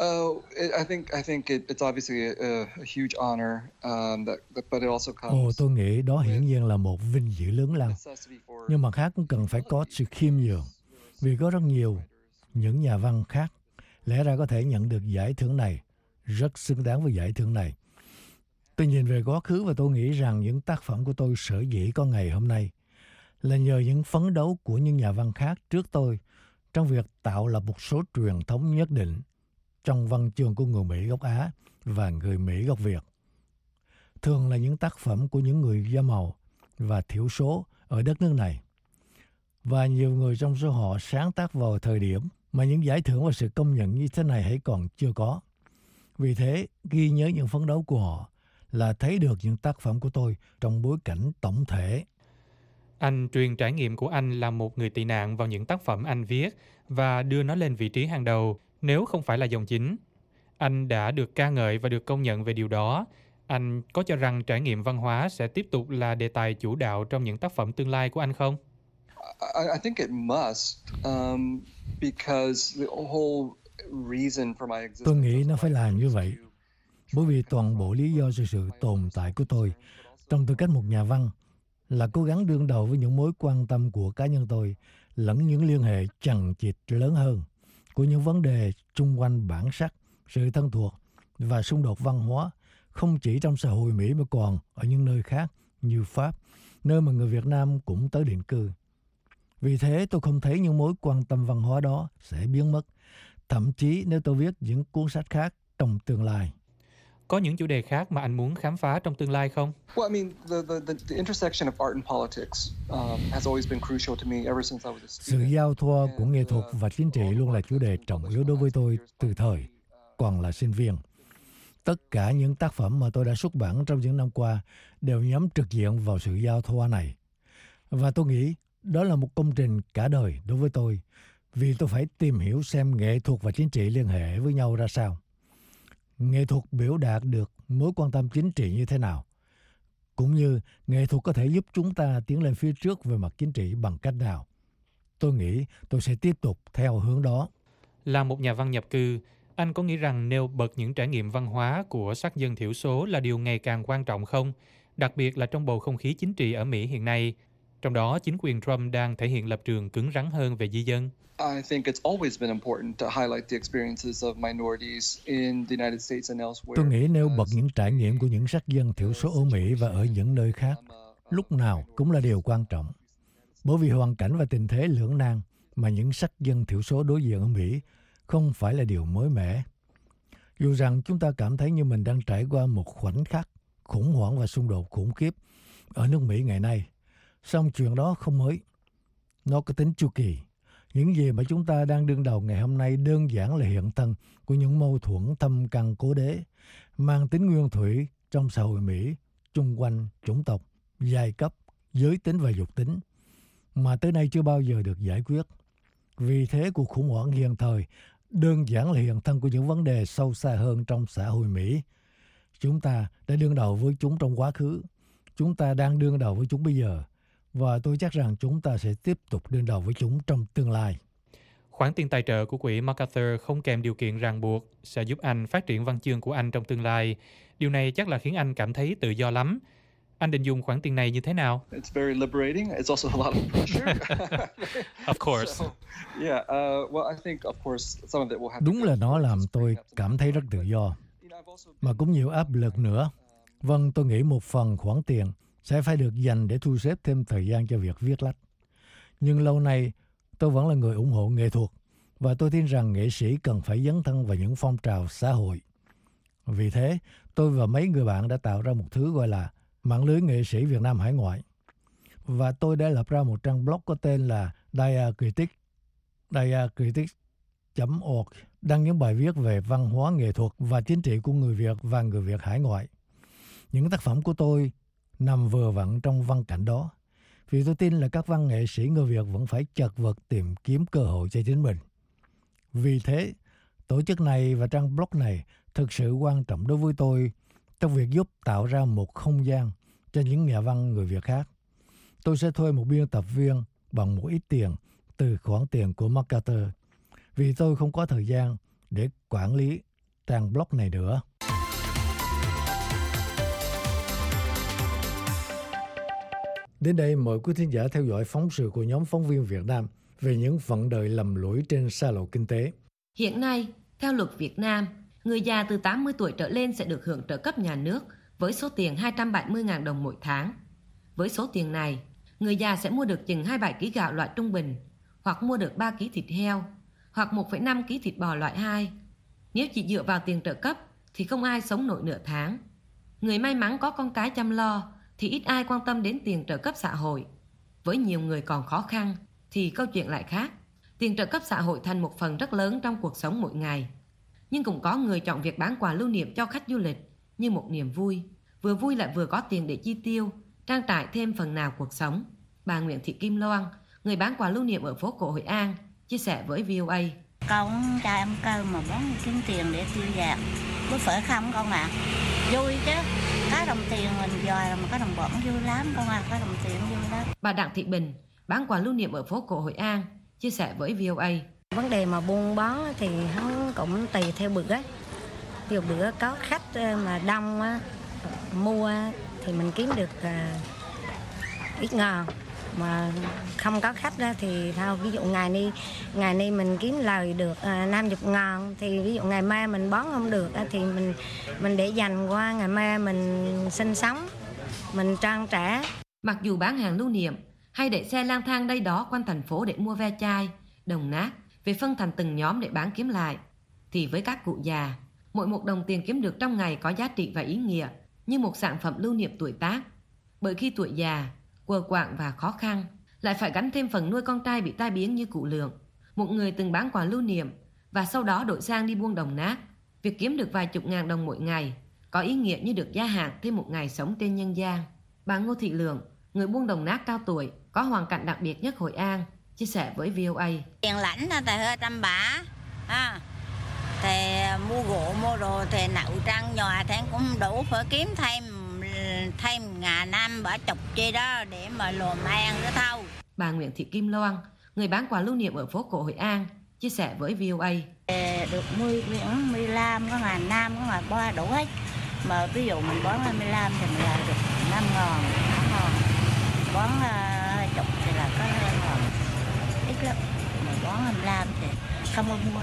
I think it's obviously a huge honor, but it also comes. Tôi nghĩ đó hiển nhiên là một vinh dự lớn lao. Nhưng mặt khác cũng cần phải có sự khiêm nhường, vì có rất nhiều những nhà văn khác lẽ ra có thể nhận được giải thưởng này, rất xứng đáng với giải thưởng này. Tôi nhìn về quá khứ và tôi nghĩ rằng những tác phẩm của tôi sở dĩ có ngày hôm nay là nhờ những phấn đấu của những nhà văn khác trước tôi trong việc tạo lập một số truyền thống nhất định trong văn chương của người Mỹ gốc Á và người Mỹ gốc Việt. Thường là những tác phẩm của những người da màu và thiểu số ở đất nước này. Và nhiều người trong số họ sáng tác vào thời điểm mà những giải thưởng và sự công nhận như thế này hãy còn chưa có. Vì thế, ghi nhớ những phấn đấu của họ là thấy được những tác phẩm của tôi trong bối cảnh tổng thể. Anh truyền trải nghiệm của anh là một người tị nạn vào những tác phẩm anh viết và đưa nó lên vị trí hàng đầu, nếu không phải là dòng chính. Anh đã được ca ngợi và được công nhận về điều đó. Anh có cho rằng trải nghiệm văn hóa sẽ tiếp tục là đề tài chủ đạo trong những tác phẩm tương lai của anh không? I think it must, because the whole reason for my existence. Tôi nghĩ nó phải làm như vậy, bởi vì toàn bộ lý do cho sự tồn tại của tôi trong tư cách một nhà văn là cố gắng đương đầu với những mối quan tâm của cá nhân tôi lẫn những liên hệ chằng chịt lớn hơn của những vấn đề xung quanh bản sắc, sự thân thuộc và xung đột văn hóa, không chỉ trong xã hội Mỹ mà còn ở những nơi khác như Pháp, nơi mà người Việt Nam cũng tới định cư. Vì thế tôi không thấy những mối quan tâm văn hóa đó sẽ biến mất, thậm chí nếu tôi viết những cuốn sách khác trong tương lai. Có những chủ đề khác mà anh muốn khám phá trong tương lai không? Well, I mean, the intersection of art and politics has always been crucial to me ever since I was a Sự student. giao thoa của nghệ thuật và chính trị luôn là chủ đề trọng yếu đối với tôi từ thời còn là sinh viên. Tất cả những tác phẩm mà tôi đã xuất bản trong những năm qua đều nhắm trực diện vào sự giao thoa này. Và tôi nghĩ đó là một công trình cả đời đối với tôi, vì tôi phải tìm hiểu xem nghệ thuật và chính trị liên hệ với nhau ra sao. Nghệ thuật biểu đạt được mối quan tâm chính trị như thế nào, cũng như nghệ thuật có thể giúp chúng ta tiến lên phía trước về mặt chính trị bằng cách nào. Tôi nghĩ tôi sẽ tiếp tục theo hướng đó. Là một nhà văn nhập cư, anh có nghĩ rằng nêu bật những trải nghiệm văn hóa của sắc dân thiểu số là điều ngày càng quan trọng không? Đặc biệt là trong bầu không khí chính trị ở Mỹ hiện nay. Trong đó, chính quyền Trump đang thể hiện lập trường cứng rắn hơn về di dân. I think it's always been important to highlight the experiences of minorities in the United States and elsewhere. Tôi nghĩ nêu bật những trải nghiệm của những sắc dân thiểu số ở Mỹ và ở những nơi khác lúc nào cũng là điều quan trọng. Bởi vì hoàn cảnh và tình thế lưỡng nan mà những sắc dân thiểu số đối diện ở Mỹ không phải là điều mới mẻ. Dù rằng chúng ta cảm thấy như mình đang trải qua một khoảnh khắc khủng hoảng và xung đột khủng khiếp ở nước Mỹ ngày nay, song chuyện đó không mới. Nó có tính chu kỳ. Những gì mà chúng ta đang đương đầu ngày hôm nay đơn giản là hiện thân của những mâu thuẫn thâm căn cố đế, mang tính nguyên thủy trong xã hội Mỹ, chung quanh chủng tộc, giai cấp, giới tính và dục tính, mà tới nay chưa bao giờ được giải quyết. Vì thế cuộc khủng hoảng hiện thời đơn giản là hiện thân của những vấn đề sâu xa hơn trong xã hội Mỹ. Chúng ta đã đương đầu với chúng trong quá khứ, chúng ta đang đương đầu với chúng bây giờ, và tôi chắc rằng chúng ta sẽ tiếp tục đương đầu với chúng trong tương lai. Khoản tiền tài trợ của quỹ MacArthur không kèm điều kiện ràng buộc sẽ giúp anh phát triển văn chương của anh trong tương lai. Điều này chắc là khiến anh cảm thấy tự do lắm. Anh định dùng khoản tiền này như thế nào? It's very liberating. It's also a lot of pressure. Of course. So, yeah, well, I think, of course, some of it will have to Đúng go là nó towards làm tôi bringing up some cảm thấy rất tự do, You know, I've also mà cũng nhiều áp lực nữa. Vâng, tôi nghĩ một phần khoản tiền sẽ phải được dành để thu xếp thêm thời gian cho việc viết lách. Nhưng lâu nay, tôi vẫn là người ủng hộ nghệ thuật, và tôi tin rằng nghệ sĩ cần phải dấn thân vào những phong trào xã hội. Vì thế, tôi và mấy người bạn đã tạo ra một thứ gọi là mạng lưới nghệ sĩ Việt Nam hải ngoại. Và tôi đã lập ra một trang blog có tên là diacritics.org, đăng những bài viết về văn hóa nghệ thuật và chính trị của người Việt và người Việt hải ngoại. Những tác phẩm của tôi nằm vừa vặn trong văn cảnh đó, vì tôi tin là các văn nghệ sĩ người Việt vẫn phải chật vật tìm kiếm cơ hội cho chính mình. Vì thế, tổ chức này và trang blog này thực sự quan trọng đối với tôi trong việc giúp tạo ra một không gian cho những nhà văn người Việt khác. Tôi sẽ thuê một biên tập viên bằng một ít tiền từ khoản tiền của MacArthur, vì tôi không có thời gian để quản lý trang blog này nữa. Đến đây, mời quý thính giả theo dõi phóng sự của nhóm phóng viên Việt Nam về những phận đời lầm lũi trên xa lộ kinh tế. Hiện nay, theo luật Việt Nam, người già từ 80 tuổi trở lên sẽ được hưởng trợ cấp nhà nước với số tiền 270.000 đồng mỗi tháng. Với số tiền này, người già sẽ mua được chừng 27 kg gạo loại trung bình, hoặc mua được 3 kg thịt heo, hoặc 1,5 kg thịt bò loại 2. Nếu chỉ dựa vào tiền trợ cấp thì không ai sống nổi nửa tháng. Người may mắn có con cái chăm lo thì ít ai quan tâm đến tiền trợ cấp xã hội. Với nhiều người còn khó khăn thì câu chuyện lại khác. Tiền trợ cấp xã hội thành một phần rất lớn trong cuộc sống mỗi ngày. Nhưng cũng có người chọn việc bán quà lưu niệm cho khách du lịch như một niềm vui. Vừa vui lại vừa có tiền để chi tiêu, trang trải thêm phần nào cuộc sống. Bà Nguyễn Thị Kim Loan, người bán quà lưu niệm ở phố cổ Hội An, chia sẻ với VOA. Con cho ăn cơm mà bán kiếm tiền để tiêu vặt. Có phải không con ạ? Vui chứ. Cái đồng tiền mình dòi mà cái đồng bổng vui lắm con ạ. Cái đồng tiền vui lắm. Bà Đặng Thị Bình, bán quà lưu niệm ở phố cổ Hội An, chia sẻ với VOA. Vấn đề mà buôn bán thì nó cũng tùy theo bữa. Nhiều bữa có khách mà đông mua thì mình kiếm được ít ngàn. mà không có khách ra thì thôi, ví dụ ngày nay mình kiếm lời được 50.000 thì ví dụ ngày mai mình bón không được thì mình để dành qua ngày mai mình sinh sống, mình trang trải. Mặc dù bán hàng lưu niệm hay để xe lang thang đây đó quanh thành phố để mua ve chai, đồng nát về phân thành từng nhóm để bán kiếm lại, thì với các cụ già, mỗi một đồng tiền kiếm được trong ngày có giá trị và ý nghĩa như một sản phẩm lưu niệm tuổi tác. Bởi khi tuổi già, quờ quạng và khó khăn, lại phải gánh thêm phần nuôi con trai bị tai biến như cụ Lượng, một người từng bán quà lưu niệm và sau đó đổi sang đi buôn đồng nát. Việc kiếm được vài chục ngàn đồng mỗi ngày có ý nghĩa như được gia hạn thêm một ngày sống trên nhân gian. Bà Ngô Thị Lượng, người buôn đồng nát cao tuổi, có hoàn cảnh đặc biệt nhất Hội An, chia sẻ với VOA. Tiền lãnh thì hơi trăm bả, thì mua gỗ mua đồ thì nậu trang nhòa thì cũng đủ, phải kiếm thêm ngàn năm bả chục chi đó để mà lồm ăn nữa thôi. Bà Nguyễn Thị Kim Loan, người bán quà lưu niệm ở phố cổ Hội An, chia sẻ với VOA. Được 15 có ngàn năm có ngàn ba đủ hết. Mà ví dụ mình bón 25 thì mình là được 5 ngàn, 8 ngàn. Bón 20 thì là có 2 ngàn. Ít lắm. Mà bón 25 thì không có mua.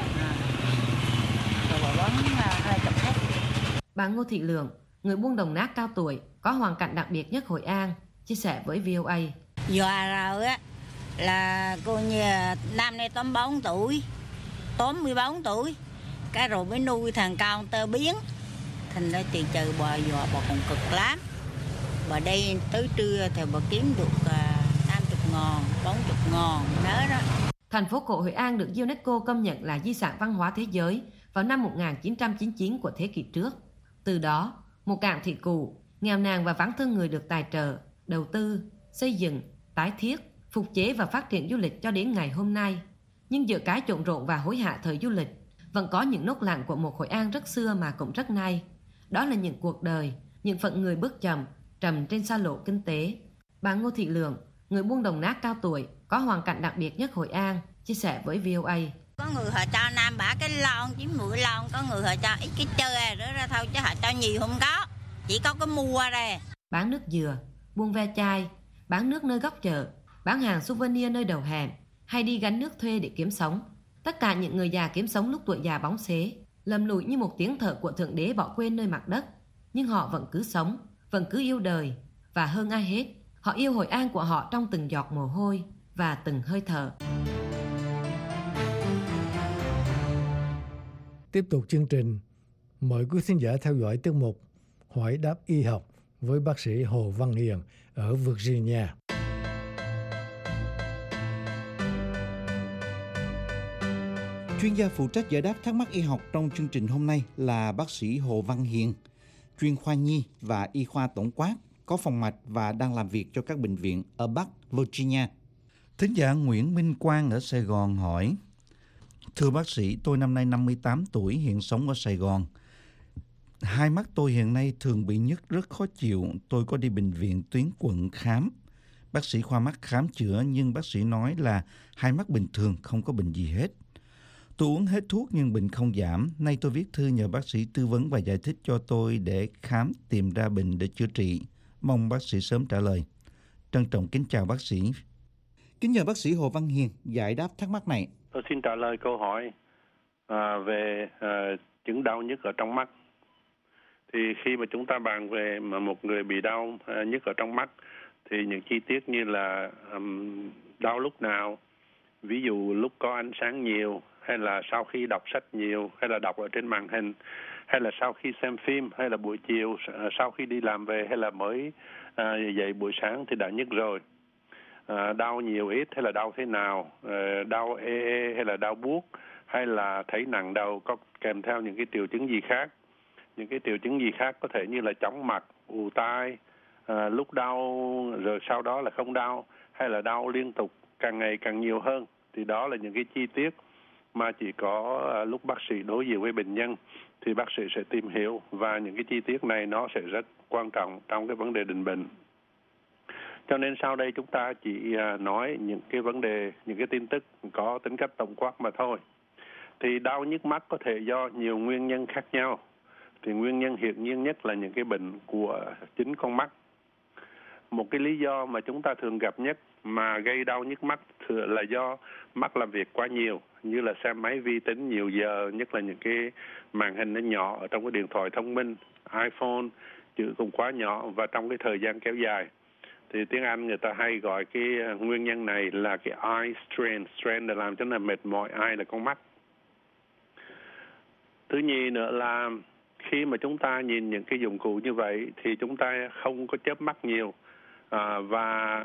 Rồi bón 20 hết. Bà Ngô Thị Lượng, người buôn đồng nát cao tuổi, có hoàn cảnh đặc biệt nhất Hội An, chia sẻ với VOA. Giờ rồi á là cô như năm nay 84 tuổi, 84 tuổi, cái rồi mới nuôi thằng con tơ biến. Thành ra tiền trừ bà giờ bà còn cực lắm. Bà đây tới trưa thì bà kiếm được 50 ngàn, 40 ngàn nữa đó. Thành phố cổ Hội An được UNESCO công nhận là di sản văn hóa thế giới vào năm 1999 của thế kỷ trước. Từ đó, một cảng thị cũ, nghèo nàn và vắng thân người được tài trợ, đầu tư, xây dựng, tái thiết, phục chế và phát triển du lịch cho đến ngày hôm nay. Nhưng giữa cái trộn rộn và hối hả thời du lịch, vẫn có những nốt lặng của một Hội An rất xưa mà cũng rất nay. Đó là những cuộc đời, những phận người bước chậm, trầm trên xa lộ kinh tế. Bà Ngô Thị Lượng, người buôn đồng nát cao tuổi, có hoàn cảnh đặc biệt nhất Hội An, chia sẻ với VOA. Có người họ cho nam bả cái lon, 90 lon, có người họ cho ít cái chơi nữa ra thôi, chứ họ cho nhiều không có, chỉ có cái mua đây. Bán nước dừa, buôn ve chai, bán nước nơi góc chợ, bán hàng souvenir nơi đầu hẻm, hay đi gánh nước thuê để kiếm sống. Tất cả những người già kiếm sống lúc tuổi già bóng xế, lầm lũi như một tiếng thở của Thượng Đế bỏ quên nơi mặt đất. Nhưng họ vẫn cứ sống, vẫn cứ yêu đời. Và hơn ai hết, họ yêu Hội An của họ trong từng giọt mồ hôi và từng hơi thở. Tiếp tục chương trình, mời quý khán giả theo dõi tiết mục Hỏi đáp y học với bác sĩ Hồ Văn Hiền ở Virginia. Chuyên gia phụ trách giải đáp thắc mắc y học trong chương trình hôm nay là bác sĩ Hồ Văn Hiền, chuyên khoa nhi và y khoa tổng quát, có phòng mạch và đang làm việc cho các bệnh viện ở Bắc Virginia. Thính giả Nguyễn Minh Quang ở Sài Gòn hỏi: Thưa bác sĩ, tôi năm nay 58 tuổi, hiện sống ở Sài Gòn. Hai mắt tôi hiện nay thường bị nhức rất khó chịu. Tôi có đi bệnh viện tuyến quận khám. Bác sĩ khoa mắt khám chữa nhưng bác sĩ nói là hai mắt bình thường, không có bệnh gì hết. Tôi uống hết thuốc nhưng bệnh không giảm. Nay tôi viết thư nhờ bác sĩ tư vấn và giải thích cho tôi để khám tìm ra bệnh để chữa trị. Mong bác sĩ sớm trả lời. Trân trọng kính chào bác sĩ. Kính nhờ bác sĩ Hồ Văn Hiền giải đáp thắc mắc này. Tôi xin trả lời câu hỏi về chứng đau nhức ở trong mắt. Thì khi mà chúng ta bàn về mà một người bị đau nhức ở trong mắt thì những chi tiết như là đau lúc nào, ví dụ lúc có ánh sáng nhiều, hay là sau khi đọc sách nhiều, hay là đọc ở trên màn hình, hay là sau khi xem phim, hay là buổi chiều sau khi đi làm về, hay là mới dậy buổi sáng thì đã nhức rồi. Đau nhiều ít hay là đau thế nào, đau ê hay là đau buốt, hay là thấy nặng đầu, có kèm theo những cái triệu chứng gì khác. Những cái triệu chứng gì khác có thể như là chóng mặt, ù tai, lúc đau rồi sau đó là không đau, hay là đau liên tục càng ngày càng nhiều hơn. Thì đó là những cái chi tiết mà chỉ có lúc bác sĩ đối diện với bệnh nhân thì bác sĩ sẽ tìm hiểu, và những cái chi tiết này nó sẽ rất quan trọng trong cái vấn đề định bệnh. Cho nên sau đây chúng ta chỉ nói những cái vấn đề, những cái tin tức có tính cách tổng quát mà thôi. Thì đau nhức mắt có thể do nhiều nguyên nhân khác nhau. Thì nguyên nhân hiển nhiên nhất là những cái bệnh của chính con mắt. một cái lý do mà chúng ta thường gặp nhất mà gây đau nhức mắt là do mắt làm việc quá nhiều, như là xem máy vi tính nhiều giờ, nhất là những cái màn hình nó nhỏ ở trong cái điện thoại thông minh, iPhone, chữ cũng quá nhỏ và trong cái thời gian kéo dài. Thì tiếng Anh người ta hay gọi cái nguyên nhân này là cái eye strain. Strain là làm cho nó mệt mỏi, eye là con mắt. Thứ nhì nữa là khi mà chúng ta nhìn những cái dụng cụ như vậy thì chúng ta không có chớp mắt nhiều, và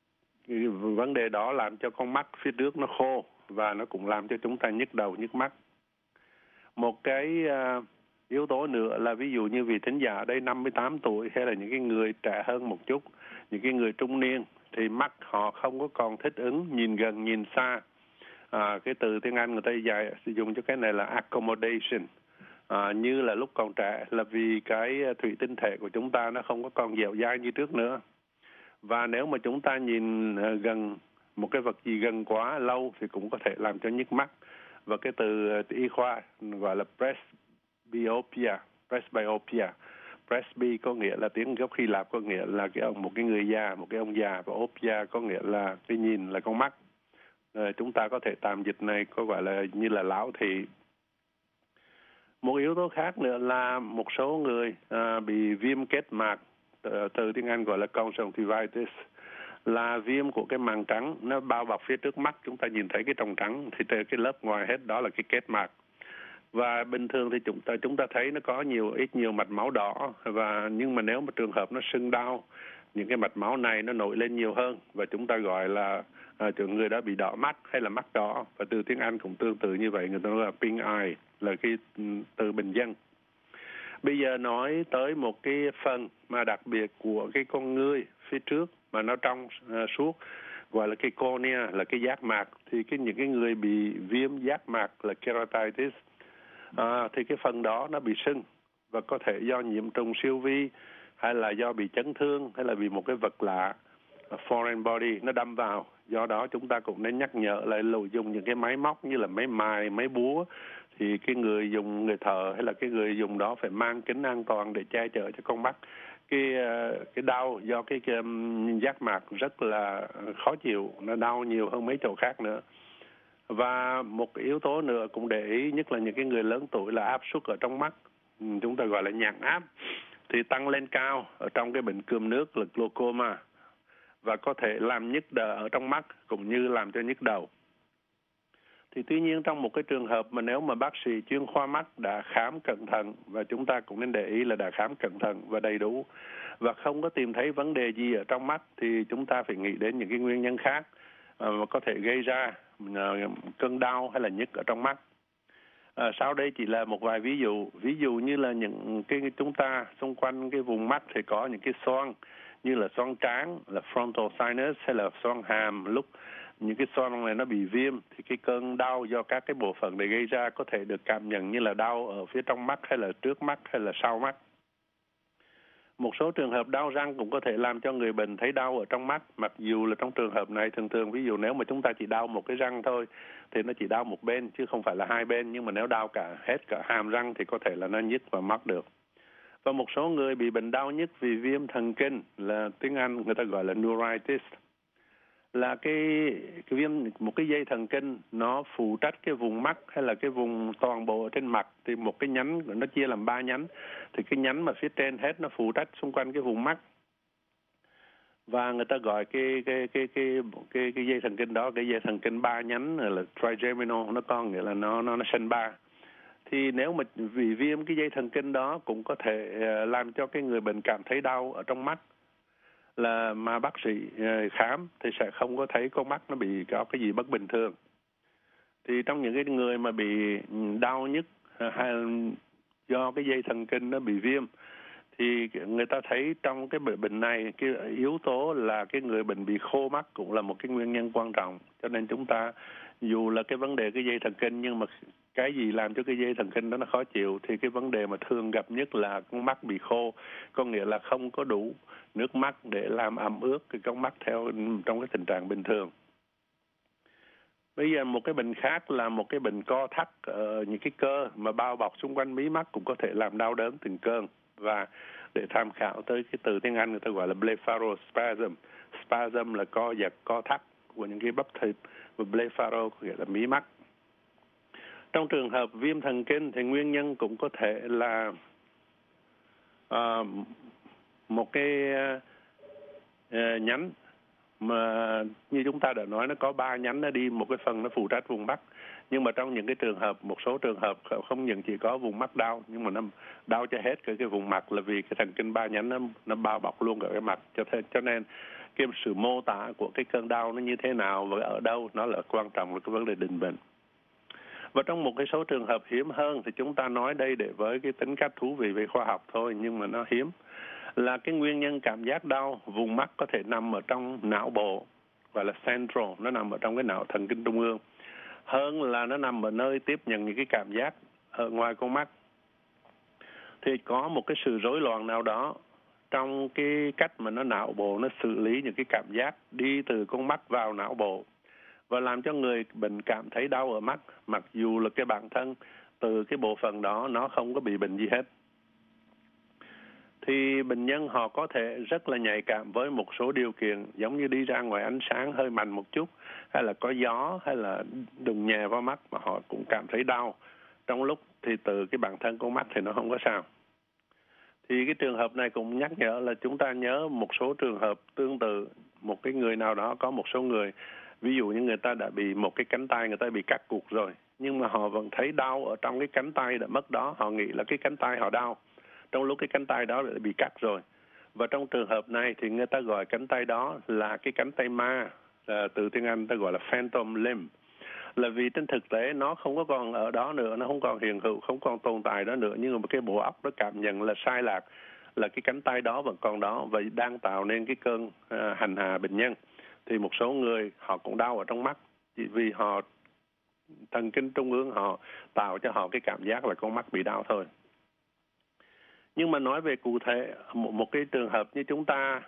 vấn đề đó làm cho con mắt phía trước nó khô và nó cũng làm cho chúng ta nhức đầu nhức mắt. Một cái yếu tố nữa là ví dụ như vị thính giả ở đây 58 tuổi hay là những cái người trẻ hơn một chút, những cái người trung niên thì mắt họ không có còn thích ứng nhìn gần nhìn xa. Cái từ tiếng Anh người ta sử dụng cho cái này là accommodation. Như là lúc còn trẻ, là vì cái thủy tinh thể của chúng ta nó không có còn dẻo dai như trước nữa. Và nếu mà chúng ta nhìn gần một cái vật gì gần quá lâu thì cũng có thể làm cho nhức mắt. Và cái từ y khoa gọi là presbyopia. Presby có nghĩa là tiếng gốc Hy Lạp, có nghĩa là một cái người già, một cái ông già, và opia có nghĩa là cái nhìn, là con mắt. Chúng ta có thể tạm dịch này có gọi là như là lão thị. Một yếu tố khác nữa là một số người bị viêm kết mạc, từ tiếng Anh gọi là conjunctivitis, là viêm của cái màng trắng, nó bao bọc phía trước mắt, chúng ta nhìn thấy cái tròng trắng, thì cái lớp ngoài hết đó là cái kết mạc. Và bình thường thì chúng ta thấy nó có nhiều mạch máu đỏ, nhưng mà nếu mà trường hợp nó sưng đau, những cái mạch máu này nó nổi lên nhiều hơn và chúng ta gọi là người đó bị đỏ mắt hay là mắt đỏ, và từ tiếng Anh cũng tương tự như vậy, người ta nói là pink eye, là cái từ bình dân. Bây giờ nói tới một cái phần mà đặc biệt của cái con ngươi phía trước mà nó trong suốt, gọi là cái cornea, là cái giác mạc. Thì những cái người bị viêm giác mạc là keratitis, thì cái phần đó nó bị sưng, và có thể do nhiễm trùng siêu vi, hay là do bị chấn thương, hay là bị một cái vật lạ, foreign body, nó đâm vào. Do đó chúng ta cũng nên nhắc nhở lại dùng những cái máy móc như là máy mài, máy búa, thì cái người thợ hay là cái người dùng đó phải mang kính an toàn để che chở cho con mắt. Cái đau do cái giác mạc rất là khó chịu, nó đau nhiều hơn mấy chỗ khác nữa. Và một yếu tố nữa cũng để ý, nhất là những cái người lớn tuổi, là áp suất ở trong mắt, chúng ta gọi là nhãn áp, thì tăng lên cao ở trong cái bệnh cườm nước là glaucoma, và có thể làm nhức ở trong mắt cũng như làm cho nhức đầu. Thì tuy nhiên trong một cái trường hợp mà nếu mà bác sĩ chuyên khoa mắt đã khám cẩn thận, và chúng ta cũng nên để ý là đã khám cẩn thận và đầy đủ, và không có tìm thấy vấn đề gì ở trong mắt, thì chúng ta phải nghĩ đến những cái nguyên nhân khác mà có thể gây ra cơn đau hay là nhức ở trong mắt. Sau đây chỉ là một vài ví dụ như là những cái chúng ta xung quanh cái vùng mắt thì có những cái xoang, như là xoang trán là frontal sinus, hay là xoang hàm. Lúc những cái xoang này nó bị viêm thì cái cơn đau do các cái bộ phận này gây ra có thể được cảm nhận như là đau ở phía trong mắt, hay là trước mắt, hay là sau mắt. Một số trường hợp đau răng cũng có thể làm cho người bệnh thấy đau ở trong mắt, mặc dù là trong trường hợp này thường ví dụ nếu mà chúng ta chỉ đau một cái răng thôi thì nó chỉ đau một bên chứ không phải là hai bên, nhưng mà nếu đau hết cả hàm răng thì có thể là nó nhức và mất được. Và một số người bị bệnh đau nhức vì viêm thần kinh, là tiếng Anh người ta gọi là neuritis, là cái viêm một cái dây thần kinh nó phụ trách cái vùng mắt hay là cái vùng toàn bộ trên mặt. Thì một cái nhánh nó chia làm 3 nhánh, thì cái nhánh mà phía trên hết nó phụ trách xung quanh cái vùng mắt, và người ta gọi cái dây thần kinh đó, cái dây thần kinh 3 nhánh là trigeminal, nó có nghĩa là nó sinh 3. Thì nếu mà vì viêm cái dây thần kinh đó cũng có thể làm cho cái người bệnh cảm thấy đau ở trong mắt, là mà bác sĩ khám thì sẽ không có thấy con mắt nó bị có cái gì bất bình thường. Thì trong những cái người mà bị đau nhức hay do cái dây thần kinh nó bị viêm, thì người ta thấy trong cái bệnh này cái yếu tố là cái người bệnh bị khô mắt cũng là một cái nguyên nhân quan trọng. Cho nên chúng ta dù là cái vấn đề cái dây thần kinh, nhưng mà cái gì làm cho cái dây thần kinh đó nó khó chịu, thì cái vấn đề mà thường gặp nhất là con mắt bị khô, có nghĩa là không có đủ nước mắt để làm ẩm ướt cái con mắt theo trong cái tình trạng bình thường. Bây giờ một cái bệnh khác là một cái bệnh co thắt ở những cái cơ mà bao bọc xung quanh mí mắt, cũng có thể làm đau đớn từng cơn. Và để tham khảo tới cái từ tiếng Anh người ta gọi là blepharospasm. Spasm là co giật, co thắt của những cái bắp thịt, và blepharo có nghĩa là mí mắt. Trong trường hợp viêm thần kinh thì nguyên nhân cũng có thể là một cái nhánh mà như chúng ta đã nói nó có 3 nhánh, nó đi một cái phần nó phụ trách vùng mắt. Nhưng mà trong những cái trường hợp, một số trường hợp không những chỉ có vùng mắt đau, nhưng mà nó đau cho hết cái vùng mặt, là vì cái thần kinh 3 nhánh nó bao bọc luôn cả cái mặt. Cho nên cái sự mô tả của cái cơn đau nó như thế nào và ở đâu nó là quan trọng, là cái vấn đề định bệnh. Và trong một cái số trường hợp hiếm hơn thì chúng ta nói đây để với cái tính cách thú vị về khoa học thôi, nhưng mà nó hiếm, là cái nguyên nhân cảm giác đau vùng mắt có thể nằm ở trong não bộ, gọi là central, nó nằm ở trong cái não thần kinh trung ương, hơn là nó nằm ở nơi tiếp nhận những cái cảm giác ở ngoài con mắt. Thì có một cái sự rối loạn nào đó trong cái cách mà não bộ nó xử lý những cái cảm giác đi từ con mắt vào não bộ, và làm cho người bệnh cảm thấy đau ở mắt, mặc dù là cái bản thân từ cái bộ phận đó nó không có bị bệnh gì hết. Thì bệnh nhân họ có thể rất là nhạy cảm với một số điều kiện, giống như đi ra ngoài ánh sáng hơi mạnh một chút, hay là có gió, hay là đụng nhẹ vào mắt mà họ cũng cảm thấy đau. Trong lúc thì từ cái bản thân con mắt thì nó không có sao. Thì cái trường hợp này cũng nhắc nhở là chúng ta nhớ một số trường hợp tương tự, một cái người nào đó, có một số người, ví dụ như người ta đã bị một cái cánh tay, người ta bị cắt cụt rồi, nhưng mà họ vẫn thấy đau ở trong cái cánh tay đã mất đó, họ nghĩ là cái cánh tay họ đau, trong lúc cái cánh tay đó đã bị cắt rồi. Và trong trường hợp này thì người ta gọi cánh tay đó là cái cánh tay ma, từ tiếng Anh ta gọi là phantom limb, là vì trên thực tế nó không có còn ở đó nữa, nó không còn hiện hữu, không còn tồn tại đó nữa, nhưng mà cái bộ óc nó cảm nhận là sai lạc, là cái cánh tay đó vẫn còn đó và đang tạo nên cái cơn hành hạ bệnh nhân. Thì một số người họ cũng đau ở trong mắt, chỉ vì họ thần kinh trung ương họ tạo cho họ cái cảm giác là con mắt bị đau thôi. Nhưng mà nói về cụ thể, một cái trường hợp như chúng ta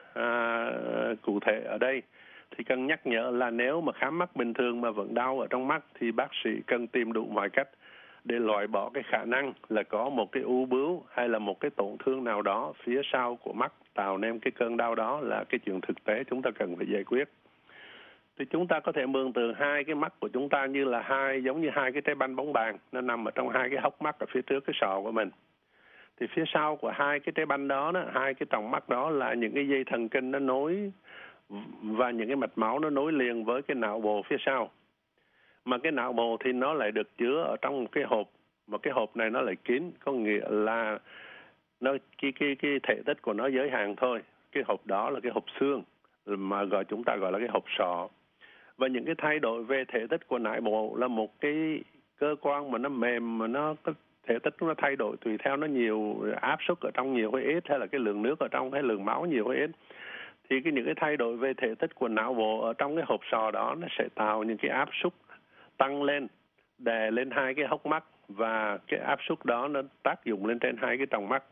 cụ thể ở đây, thì cần nhắc nhở là nếu mà khám mắt bình thường mà vẫn đau ở trong mắt thì bác sĩ cần tìm đủ mọi cách để loại bỏ cái khả năng là có một cái u bướu hay là một cái tổn thương nào đó phía sau của mắt tạo nên cái cơn đau đó, là cái chuyện thực tế chúng ta cần phải giải quyết. Thì chúng ta có thể mường tượng hai cái mắt của chúng ta như là giống như hai cái trái banh bóng bàn, nó nằm ở trong hai cái hốc mắt ở phía trước cái sọ của mình. Thì phía sau của hai cái trái banh đó, hai cái tròng mắt đó là những cái dây thần kinh nó nối, và những cái mạch máu nó nối liền với cái não bộ phía sau. Mà cái não bộ thì nó lại được chứa ở trong một cái hộp, mà cái hộp này nó lại kín, có nghĩa là nó cái thể tích của nó giới hạn thôi. Cái hộp đó là cái hộp xương mà chúng ta gọi là cái hộp sọ. Và những cái thay đổi về thể tích của não bộ là một cái cơ quan mà nó mềm, mà nó có thể tích nó thay đổi tùy theo nó nhiều áp suất ở trong nhiều hay ít, hay là cái lượng nước ở trong hay lượng máu nhiều hay ít. Thì những cái thay đổi về thể tích của não bộ ở trong cái hộp sọ đó nó sẽ tạo những cái áp suất tăng lên, đè lên hai cái hốc mắt, và cái áp suất đó nó tác dụng lên trên hai cái tròng mắt.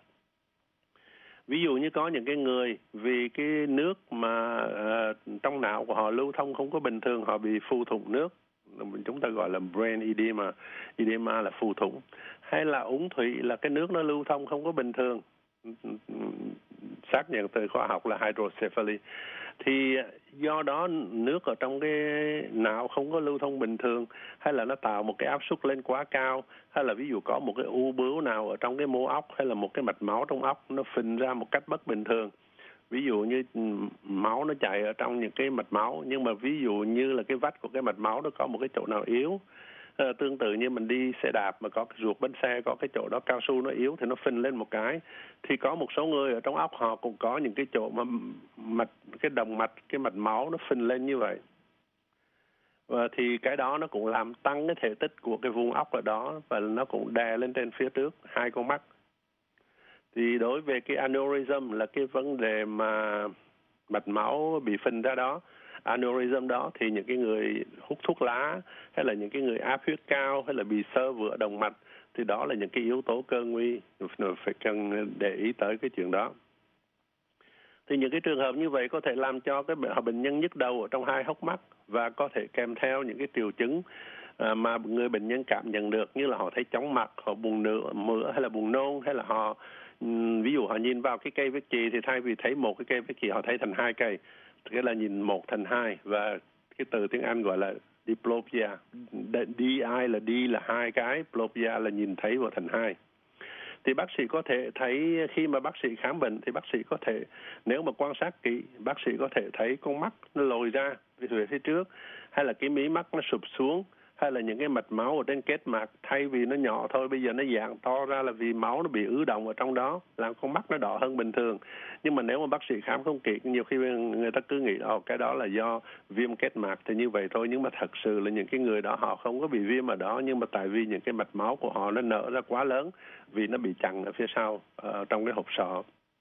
Ví dụ như có những cái người vì cái nước mà trong não của họ lưu thông không có bình thường, họ bị phù thủng nước, chúng ta gọi là brain edema. Edema là phù thủng. Hay là úng thủy, là cái nước nó lưu thông không có bình thường, xác nhận từ khoa học là hydrocephaly. Thì do đó nước ở trong cái não không có lưu thông bình thường, hay là nó tạo một cái áp suất lên quá cao, hay là ví dụ có một cái u bướu nào ở trong cái mô óc, hay là một cái mạch máu trong óc nó phình ra một cách bất bình thường. Ví dụ như máu nó chảy ở trong những cái mạch máu, nhưng mà ví dụ như là cái vách của cái mạch máu nó có một cái chỗ nào yếu, tương tự như mình đi xe đạp mà có cái ruột bánh xe, có cái chỗ đó cao su nó yếu thì nó phình lên một cái. Thì có một số người ở trong óc họ cũng có những cái chỗ mà cái động mạch, cái mạch máu nó phình lên như vậy. Và thì cái đó nó cũng làm tăng cái thể tích của cái vùng óc ở đó, và nó cũng đè lên trên phía trước hai con mắt. Thì đối với cái aneurysm là cái vấn đề mà mạch máu bị phình ra đó, aneurysm đó, thì những cái người hút thuốc lá, hay là những cái người áp huyết cao, hay là bị xơ vữa động mạch, thì đó là những cái yếu tố cơ nguy, phải cần để ý tới cái chuyện đó. Thì những cái trường hợp như vậy có thể làm cho cái bệnh nhân nhức đầu ở trong hai hốc mắt, và có thể kèm theo những cái triệu chứng mà người bệnh nhân cảm nhận được, như là họ thấy chóng mặt, họ buồn mửa, hay là buồn nôn, hay là họ Ví dụ họ nhìn vào cái cây viết chì thì thay vì thấy một cái cây viết chì họ thấy thành hai cây, cái là nhìn một thành hai, và cái từ tiếng Anh gọi là diplopia. DI là đi là hai cái, plopia là nhìn thấy vào thành hai. Thì bác sĩ có thể thấy khi mà bác sĩ khám bệnh thì bác sĩ có thể, nếu mà quan sát kỹ, bác sĩ có thể thấy con mắt nó lồi ra về phía trước, hay là cái mí mắt nó sụp xuống, hay là những cái mạch máu ở trên kết mạc thay vì nó nhỏ thôi bây giờ nó dạng to ra là vì máu nó bị ứ động ở trong đó, làm con mắt nó đỏ hơn bình thường. Nhưng mà nếu mà bác sĩ khám không kỹ, nhiều khi người ta cứ nghĩ cái đó là do viêm kết mạc thì như vậy thôi, nhưng mà thật sự là những cái người đó họ không có bị viêm ở đó, nhưng mà tại vì những cái mạch máu của họ nó nở ra quá lớn vì nó bị chặn ở phía sau trong cái hộp sọ.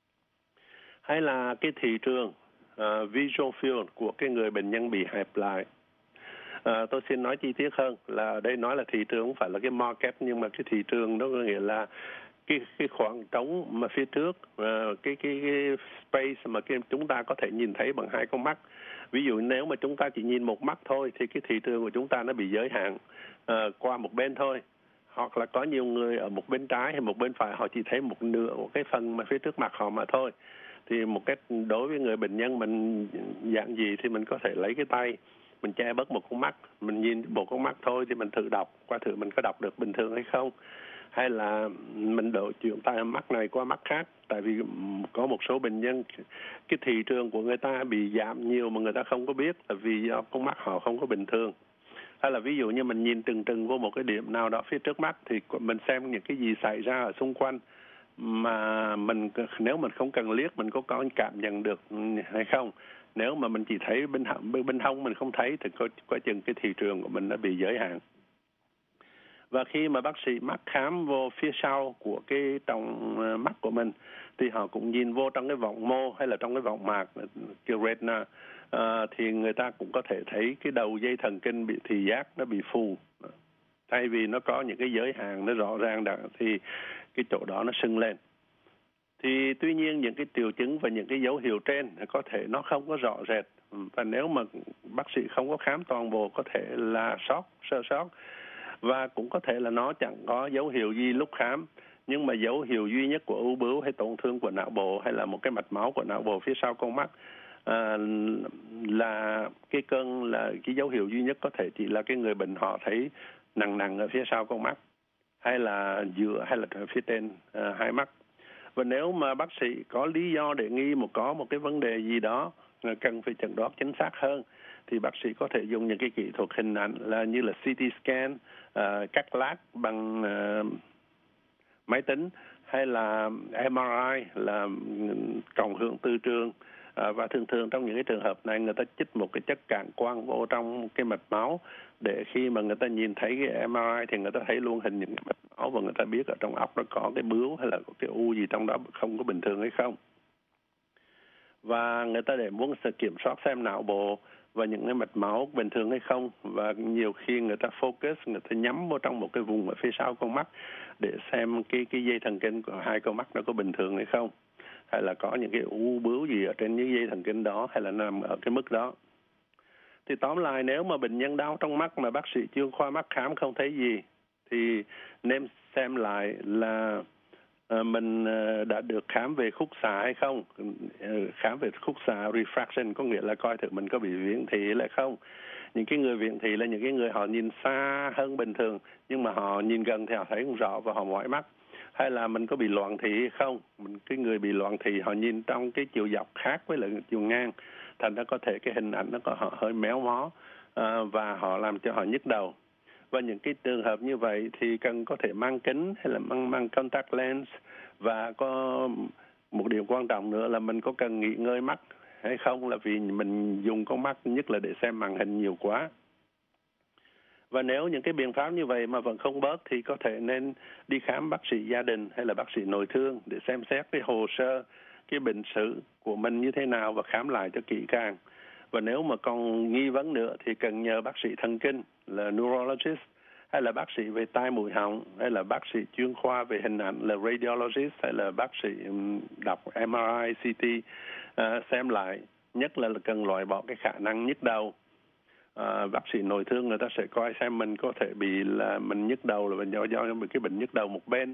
Hay là cái thị trường visual field của cái người bệnh nhân bị hẹp lại. Tôi xin nói chi tiết hơn là ở đây nói là thị trường không phải là cái market, nhưng mà cái thị trường đó có nghĩa là cái khoảng trống mà phía trước, cái space mà chúng ta có thể nhìn thấy bằng hai con mắt. Ví dụ nếu mà chúng ta chỉ nhìn một mắt thôi thì cái thị trường của chúng ta nó bị giới hạn qua một bên thôi. Hoặc là có nhiều người ở một bên trái hay một bên phải họ chỉ thấy một nửa một cái phần mà phía trước mặt họ mà thôi. Thì một cách đối với người bệnh nhân mình dạng gì thì mình có thể lấy cái tay mình che bớt một con mắt, mình nhìn một con mắt thôi thì mình thử đọc qua thử mình có đọc được bình thường hay không, hay là mình đổi chuyển tay mắt này qua mắt khác. Tại vì có một số bệnh nhân cái thị trường của người ta bị giảm nhiều mà người ta không có biết là vì do con mắt họ không có bình thường. Hay là ví dụ như mình nhìn trừng vô một cái điểm nào đó phía trước mắt thì mình xem những cái gì xảy ra ở xung quanh mà mình nếu mình không cần liếc mình có cảm nhận được hay không. Nếu mà mình chỉ thấy bên hông mình không thấy thì coi chừng cái thị trường của mình nó bị giới hạn. Và khi mà bác sĩ mắt khám vô phía sau của cái trong mắt của mình thì họ cũng nhìn vô trong cái vòng mô hay là trong cái vòng mạc kiểu retina, thì người ta cũng có thể thấy cái đầu dây thần kinh bị thị giác nó bị phù. Thay vì nó có những cái giới hạn nó rõ ràng thì cái chỗ đó nó sưng lên. Thì tuy nhiên những cái triệu chứng và những cái dấu hiệu trên có thể nó không có rõ rệt, và nếu mà bác sĩ không có khám toàn bộ có thể là sơ sót, và cũng có thể là nó chẳng có dấu hiệu gì lúc khám, nhưng mà dấu hiệu duy nhất của u bướu hay tổn thương của não bộ hay là một cái mạch máu của não bộ phía sau con mắt là cái cơn, là cái dấu hiệu duy nhất có thể chỉ là cái người bệnh họ thấy nặng ở phía sau con mắt hay là giữa hay là phía trên hai mắt. Và nếu mà bác sĩ có lý do để nghi có một cái vấn đề gì đó cần phải chẩn đoán chính xác hơn thì bác sĩ có thể dùng những cái kỹ thuật hình ảnh là như là CT scan, cắt lát bằng máy tính, hay là MRI là cộng hưởng từ trường. Và thường trong những cái trường hợp này người ta chích một cái chất cản quang vô trong cái mạch máu để khi mà người ta nhìn thấy cái MRI thì người ta thấy luôn hình những cái mạch máu và người ta biết ở trong óc nó có cái bướu hay là có cái u gì trong đó không có bình thường hay không. Và người ta để muốn kiểm soát xem não bộ và những cái mạch máu bình thường hay không, và nhiều khi người ta focus, người ta nhắm vào trong một cái vùng ở phía sau con mắt để xem cái dây thần kinh của hai con mắt nó có bình thường hay không, hay là có những cái u bướu gì ở trên những dây thần kinh đó hay là nằm ở cái mức đó. Thì tóm lại nếu mà bệnh nhân đau trong mắt mà bác sĩ chuyên khoa mắt khám không thấy gì thì nên xem lại là mình đã được khám về khúc xạ hay không. Khám về khúc xạ refraction có nghĩa là coi thử mình có bị viễn thị hay không. Những cái người viễn thị là những cái người họ nhìn xa hơn bình thường nhưng mà họ nhìn gần thì họ thấy không rõ và họ mỏi mắt. Hay là mình có bị loạn thị hay không. Cái người bị loạn thị họ nhìn trong cái chiều dọc khác với lại chiều ngang, thành ra có thể cái hình ảnh nó có họ hơi méo mó và họ làm cho họ nhức đầu. Và những cái trường hợp như vậy thì cần có thể mang kính hay là mang contact lens. Và có một điều quan trọng nữa là mình có cần nghỉ ngơi mắt hay không, là vì mình dùng con mắt nhất là để xem màn hình nhiều quá. Và nếu những cái biện pháp như vậy mà vẫn không bớt thì có thể nên đi khám bác sĩ gia đình hay là bác sĩ nội thương để xem xét cái hồ sơ, cái bệnh sử của mình như thế nào và khám lại cho kỹ càng. Và nếu mà còn nghi vấn nữa thì cần nhờ bác sĩ thần kinh là neurologist, hay là bác sĩ về tai mũi họng, hay là bác sĩ chuyên khoa về hình ảnh là radiologist, hay là bác sĩ đọc MRI, CT xem lại. Nhất là cần loại bỏ cái khả năng nhức đầu. Bác sĩ nội thương người ta sẽ coi xem mình có thể bị là mình nhức đầu là do cái bệnh nhức đầu một bên,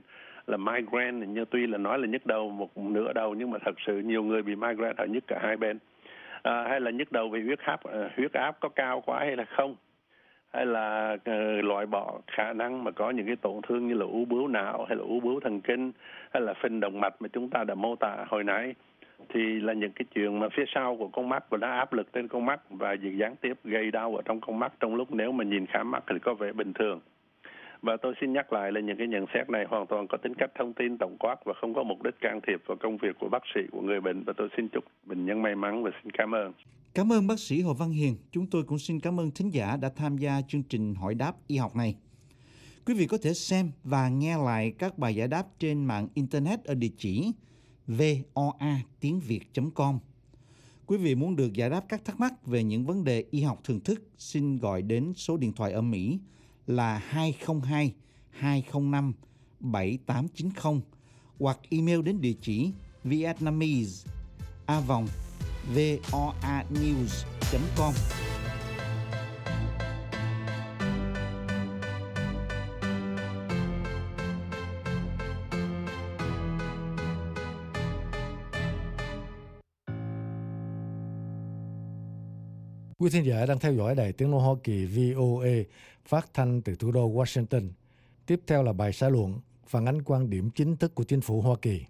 là migraine, như tuy là nói là nhức đầu một nửa đầu nhưng mà thật sự nhiều người bị migraine họ nhức cả hai bên. Hay là nhức đầu vì huyết áp có cao quá hay là không, hay là loại bỏ khả năng mà có những cái tổn thương như là u bướu não hay là u bướu thần kinh hay là phình động mạch mà chúng ta đã mô tả hồi nãy, thì là những cái chuyện mà phía sau của con mắt và nó áp lực trên con mắt và gián tiếp gây đau ở trong con mắt trong lúc nếu mà nhìn khám mắt thì có vẻ bình thường. Và tôi xin nhắc lại là những cái nhận xét này hoàn toàn có tính cách thông tin tổng quát và không có mục đích can thiệp vào công việc của bác sĩ, của người bệnh, và tôi xin chúc bệnh nhân may mắn và xin cảm ơn. Cảm ơn bác sĩ Hồ Văn Hiền. Chúng tôi cũng xin cảm ơn thính giả đã tham gia chương trình hỏi đáp y học này. Quý vị có thể xem và nghe lại các bài giải đáp trên mạng Internet ở địa chỉ voa.tiếng.việt.com. Quý vị muốn được giải đáp các thắc mắc về những vấn đề y học thường thức, xin gọi đến số điện thoại ở Mỹ là 202 205 7890 hoặc email đến địa chỉ vietnamese@voanews.com. Quý thính giả đang theo dõi Đài Tiếng nói Hoa Kỳ VOA phát thanh từ thủ đô Washington. Tiếp theo là bài xã luận phản ánh quan điểm chính thức của chính phủ Hoa Kỳ.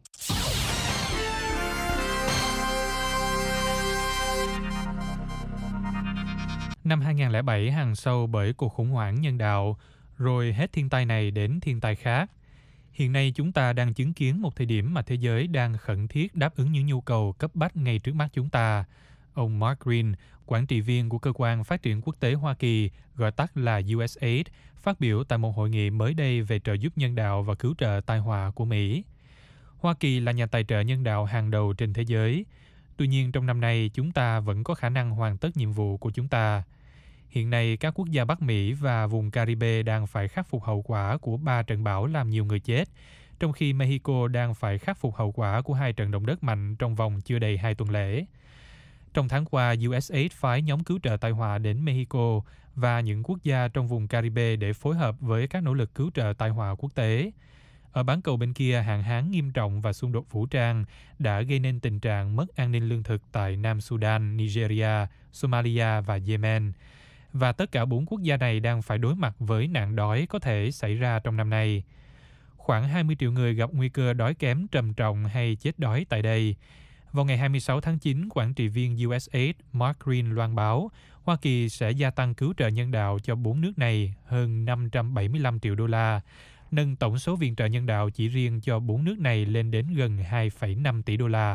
Năm 2007 hàng sâu bởi cuộc khủng hoảng nhân đạo, rồi hết thiên tai này đến thiên tai khác. Hiện nay chúng ta đang chứng kiến một thời điểm mà thế giới đang khẩn thiết đáp ứng những nhu cầu cấp bách ngay trước mắt chúng ta. Ông Mark Green, quản trị viên của Cơ quan Phát triển Quốc tế Hoa Kỳ, gọi tắt là USAID, phát biểu tại một hội nghị mới đây về trợ giúp nhân đạo và cứu trợ tai họa của Mỹ. Hoa Kỳ là nhà tài trợ nhân đạo hàng đầu trên thế giới. Tuy nhiên trong năm nay chúng ta vẫn có khả năng hoàn tất nhiệm vụ của chúng ta. Hiện nay các quốc gia Bắc Mỹ và vùng Caribe đang phải khắc phục hậu quả của 3 trận bão làm nhiều người chết, trong khi Mexico đang phải khắc phục hậu quả của 2 trận động đất mạnh trong vòng chưa đầy 2 tuần lễ. Trong tháng qua, USAID phái nhóm cứu trợ tai họa đến Mexico và những quốc gia trong vùng Caribe để phối hợp với các nỗ lực cứu trợ tai họa quốc tế. Ở bán cầu bên kia, hạn hán nghiêm trọng và xung đột vũ trang đã gây nên tình trạng mất an ninh lương thực tại Nam Sudan, Nigeria, Somalia và Yemen. Và tất cả 4 quốc gia này đang phải đối mặt với nạn đói có thể xảy ra trong năm nay. Khoảng 20 triệu người gặp nguy cơ đói kém trầm trọng hay chết đói tại đây. Vào ngày 26 tháng 9, quản trị viên USAID Mark Green loan báo Hoa Kỳ sẽ gia tăng cứu trợ nhân đạo cho 4 nước này hơn 575 triệu đô la, nâng tổng số viện trợ nhân đạo chỉ riêng cho 4 nước này lên đến gần 2,5 tỷ đô la.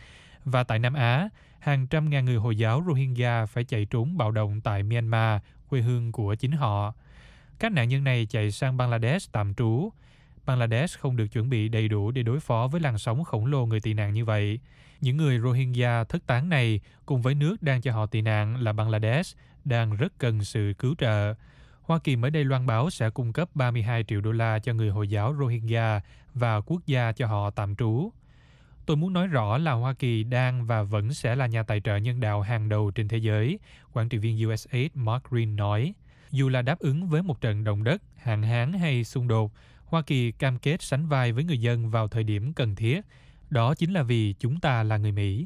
Và tại Nam Á, hàng trăm ngàn người Hồi giáo Rohingya phải chạy trốn bạo động tại Myanmar, quê hương của chính họ. Các nạn nhân này chạy sang Bangladesh tạm trú. Bangladesh không được chuẩn bị đầy đủ để đối phó với làn sóng khổng lồ người tị nạn như vậy. Những người Rohingya thất tán này cùng với nước đang cho họ tị nạn là Bangladesh đang rất cần sự cứu trợ. Hoa Kỳ mới đây loan báo sẽ cung cấp 32 triệu đô la cho người Hồi giáo Rohingya và quốc gia cho họ tạm trú. Tôi muốn nói rõ là Hoa Kỳ đang và vẫn sẽ là nhà tài trợ nhân đạo hàng đầu trên thế giới, quản trị viên USAID Mark Green nói. Dù là đáp ứng với một trận động đất, hạn hán hay xung đột, Hoa Kỳ cam kết sánh vai với người dân vào thời điểm cần thiết. Đó chính là vì chúng ta là người Mỹ.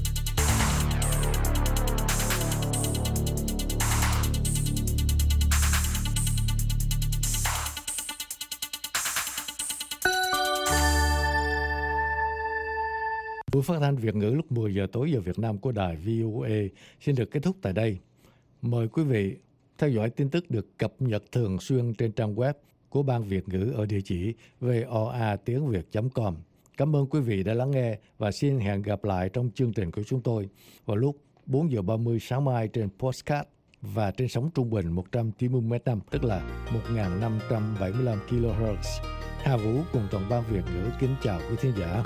Buổi phát thanh Việt ngữ lúc 10 giờ tối giờ Việt Nam của đài VOA xin được kết thúc tại đây. Mời quý vị theo dõi tin tức được cập nhật thường xuyên trên trang web của Ban Việt ngữ ở địa chỉ voa.tiếng.việt.com. Cảm ơn quý vị đã lắng nghe và xin hẹn gặp lại trong chương trình của chúng tôi vào lúc 4 giờ 30 sáng mai trên podcast và trên sóng trung bình 190 m/s, tức là 1575 kHz. Hà Vũ cùng toàn ban Việt ngữ kính chào quý thính giả.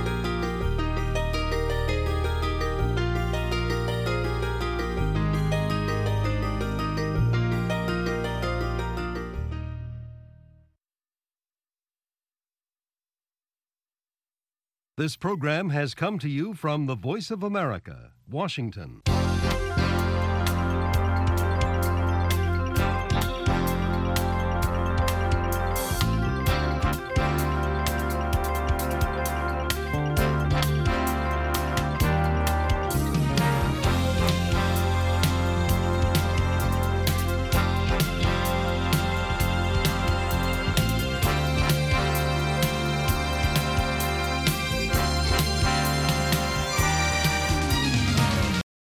This program has come to you from the Voice of America, Washington.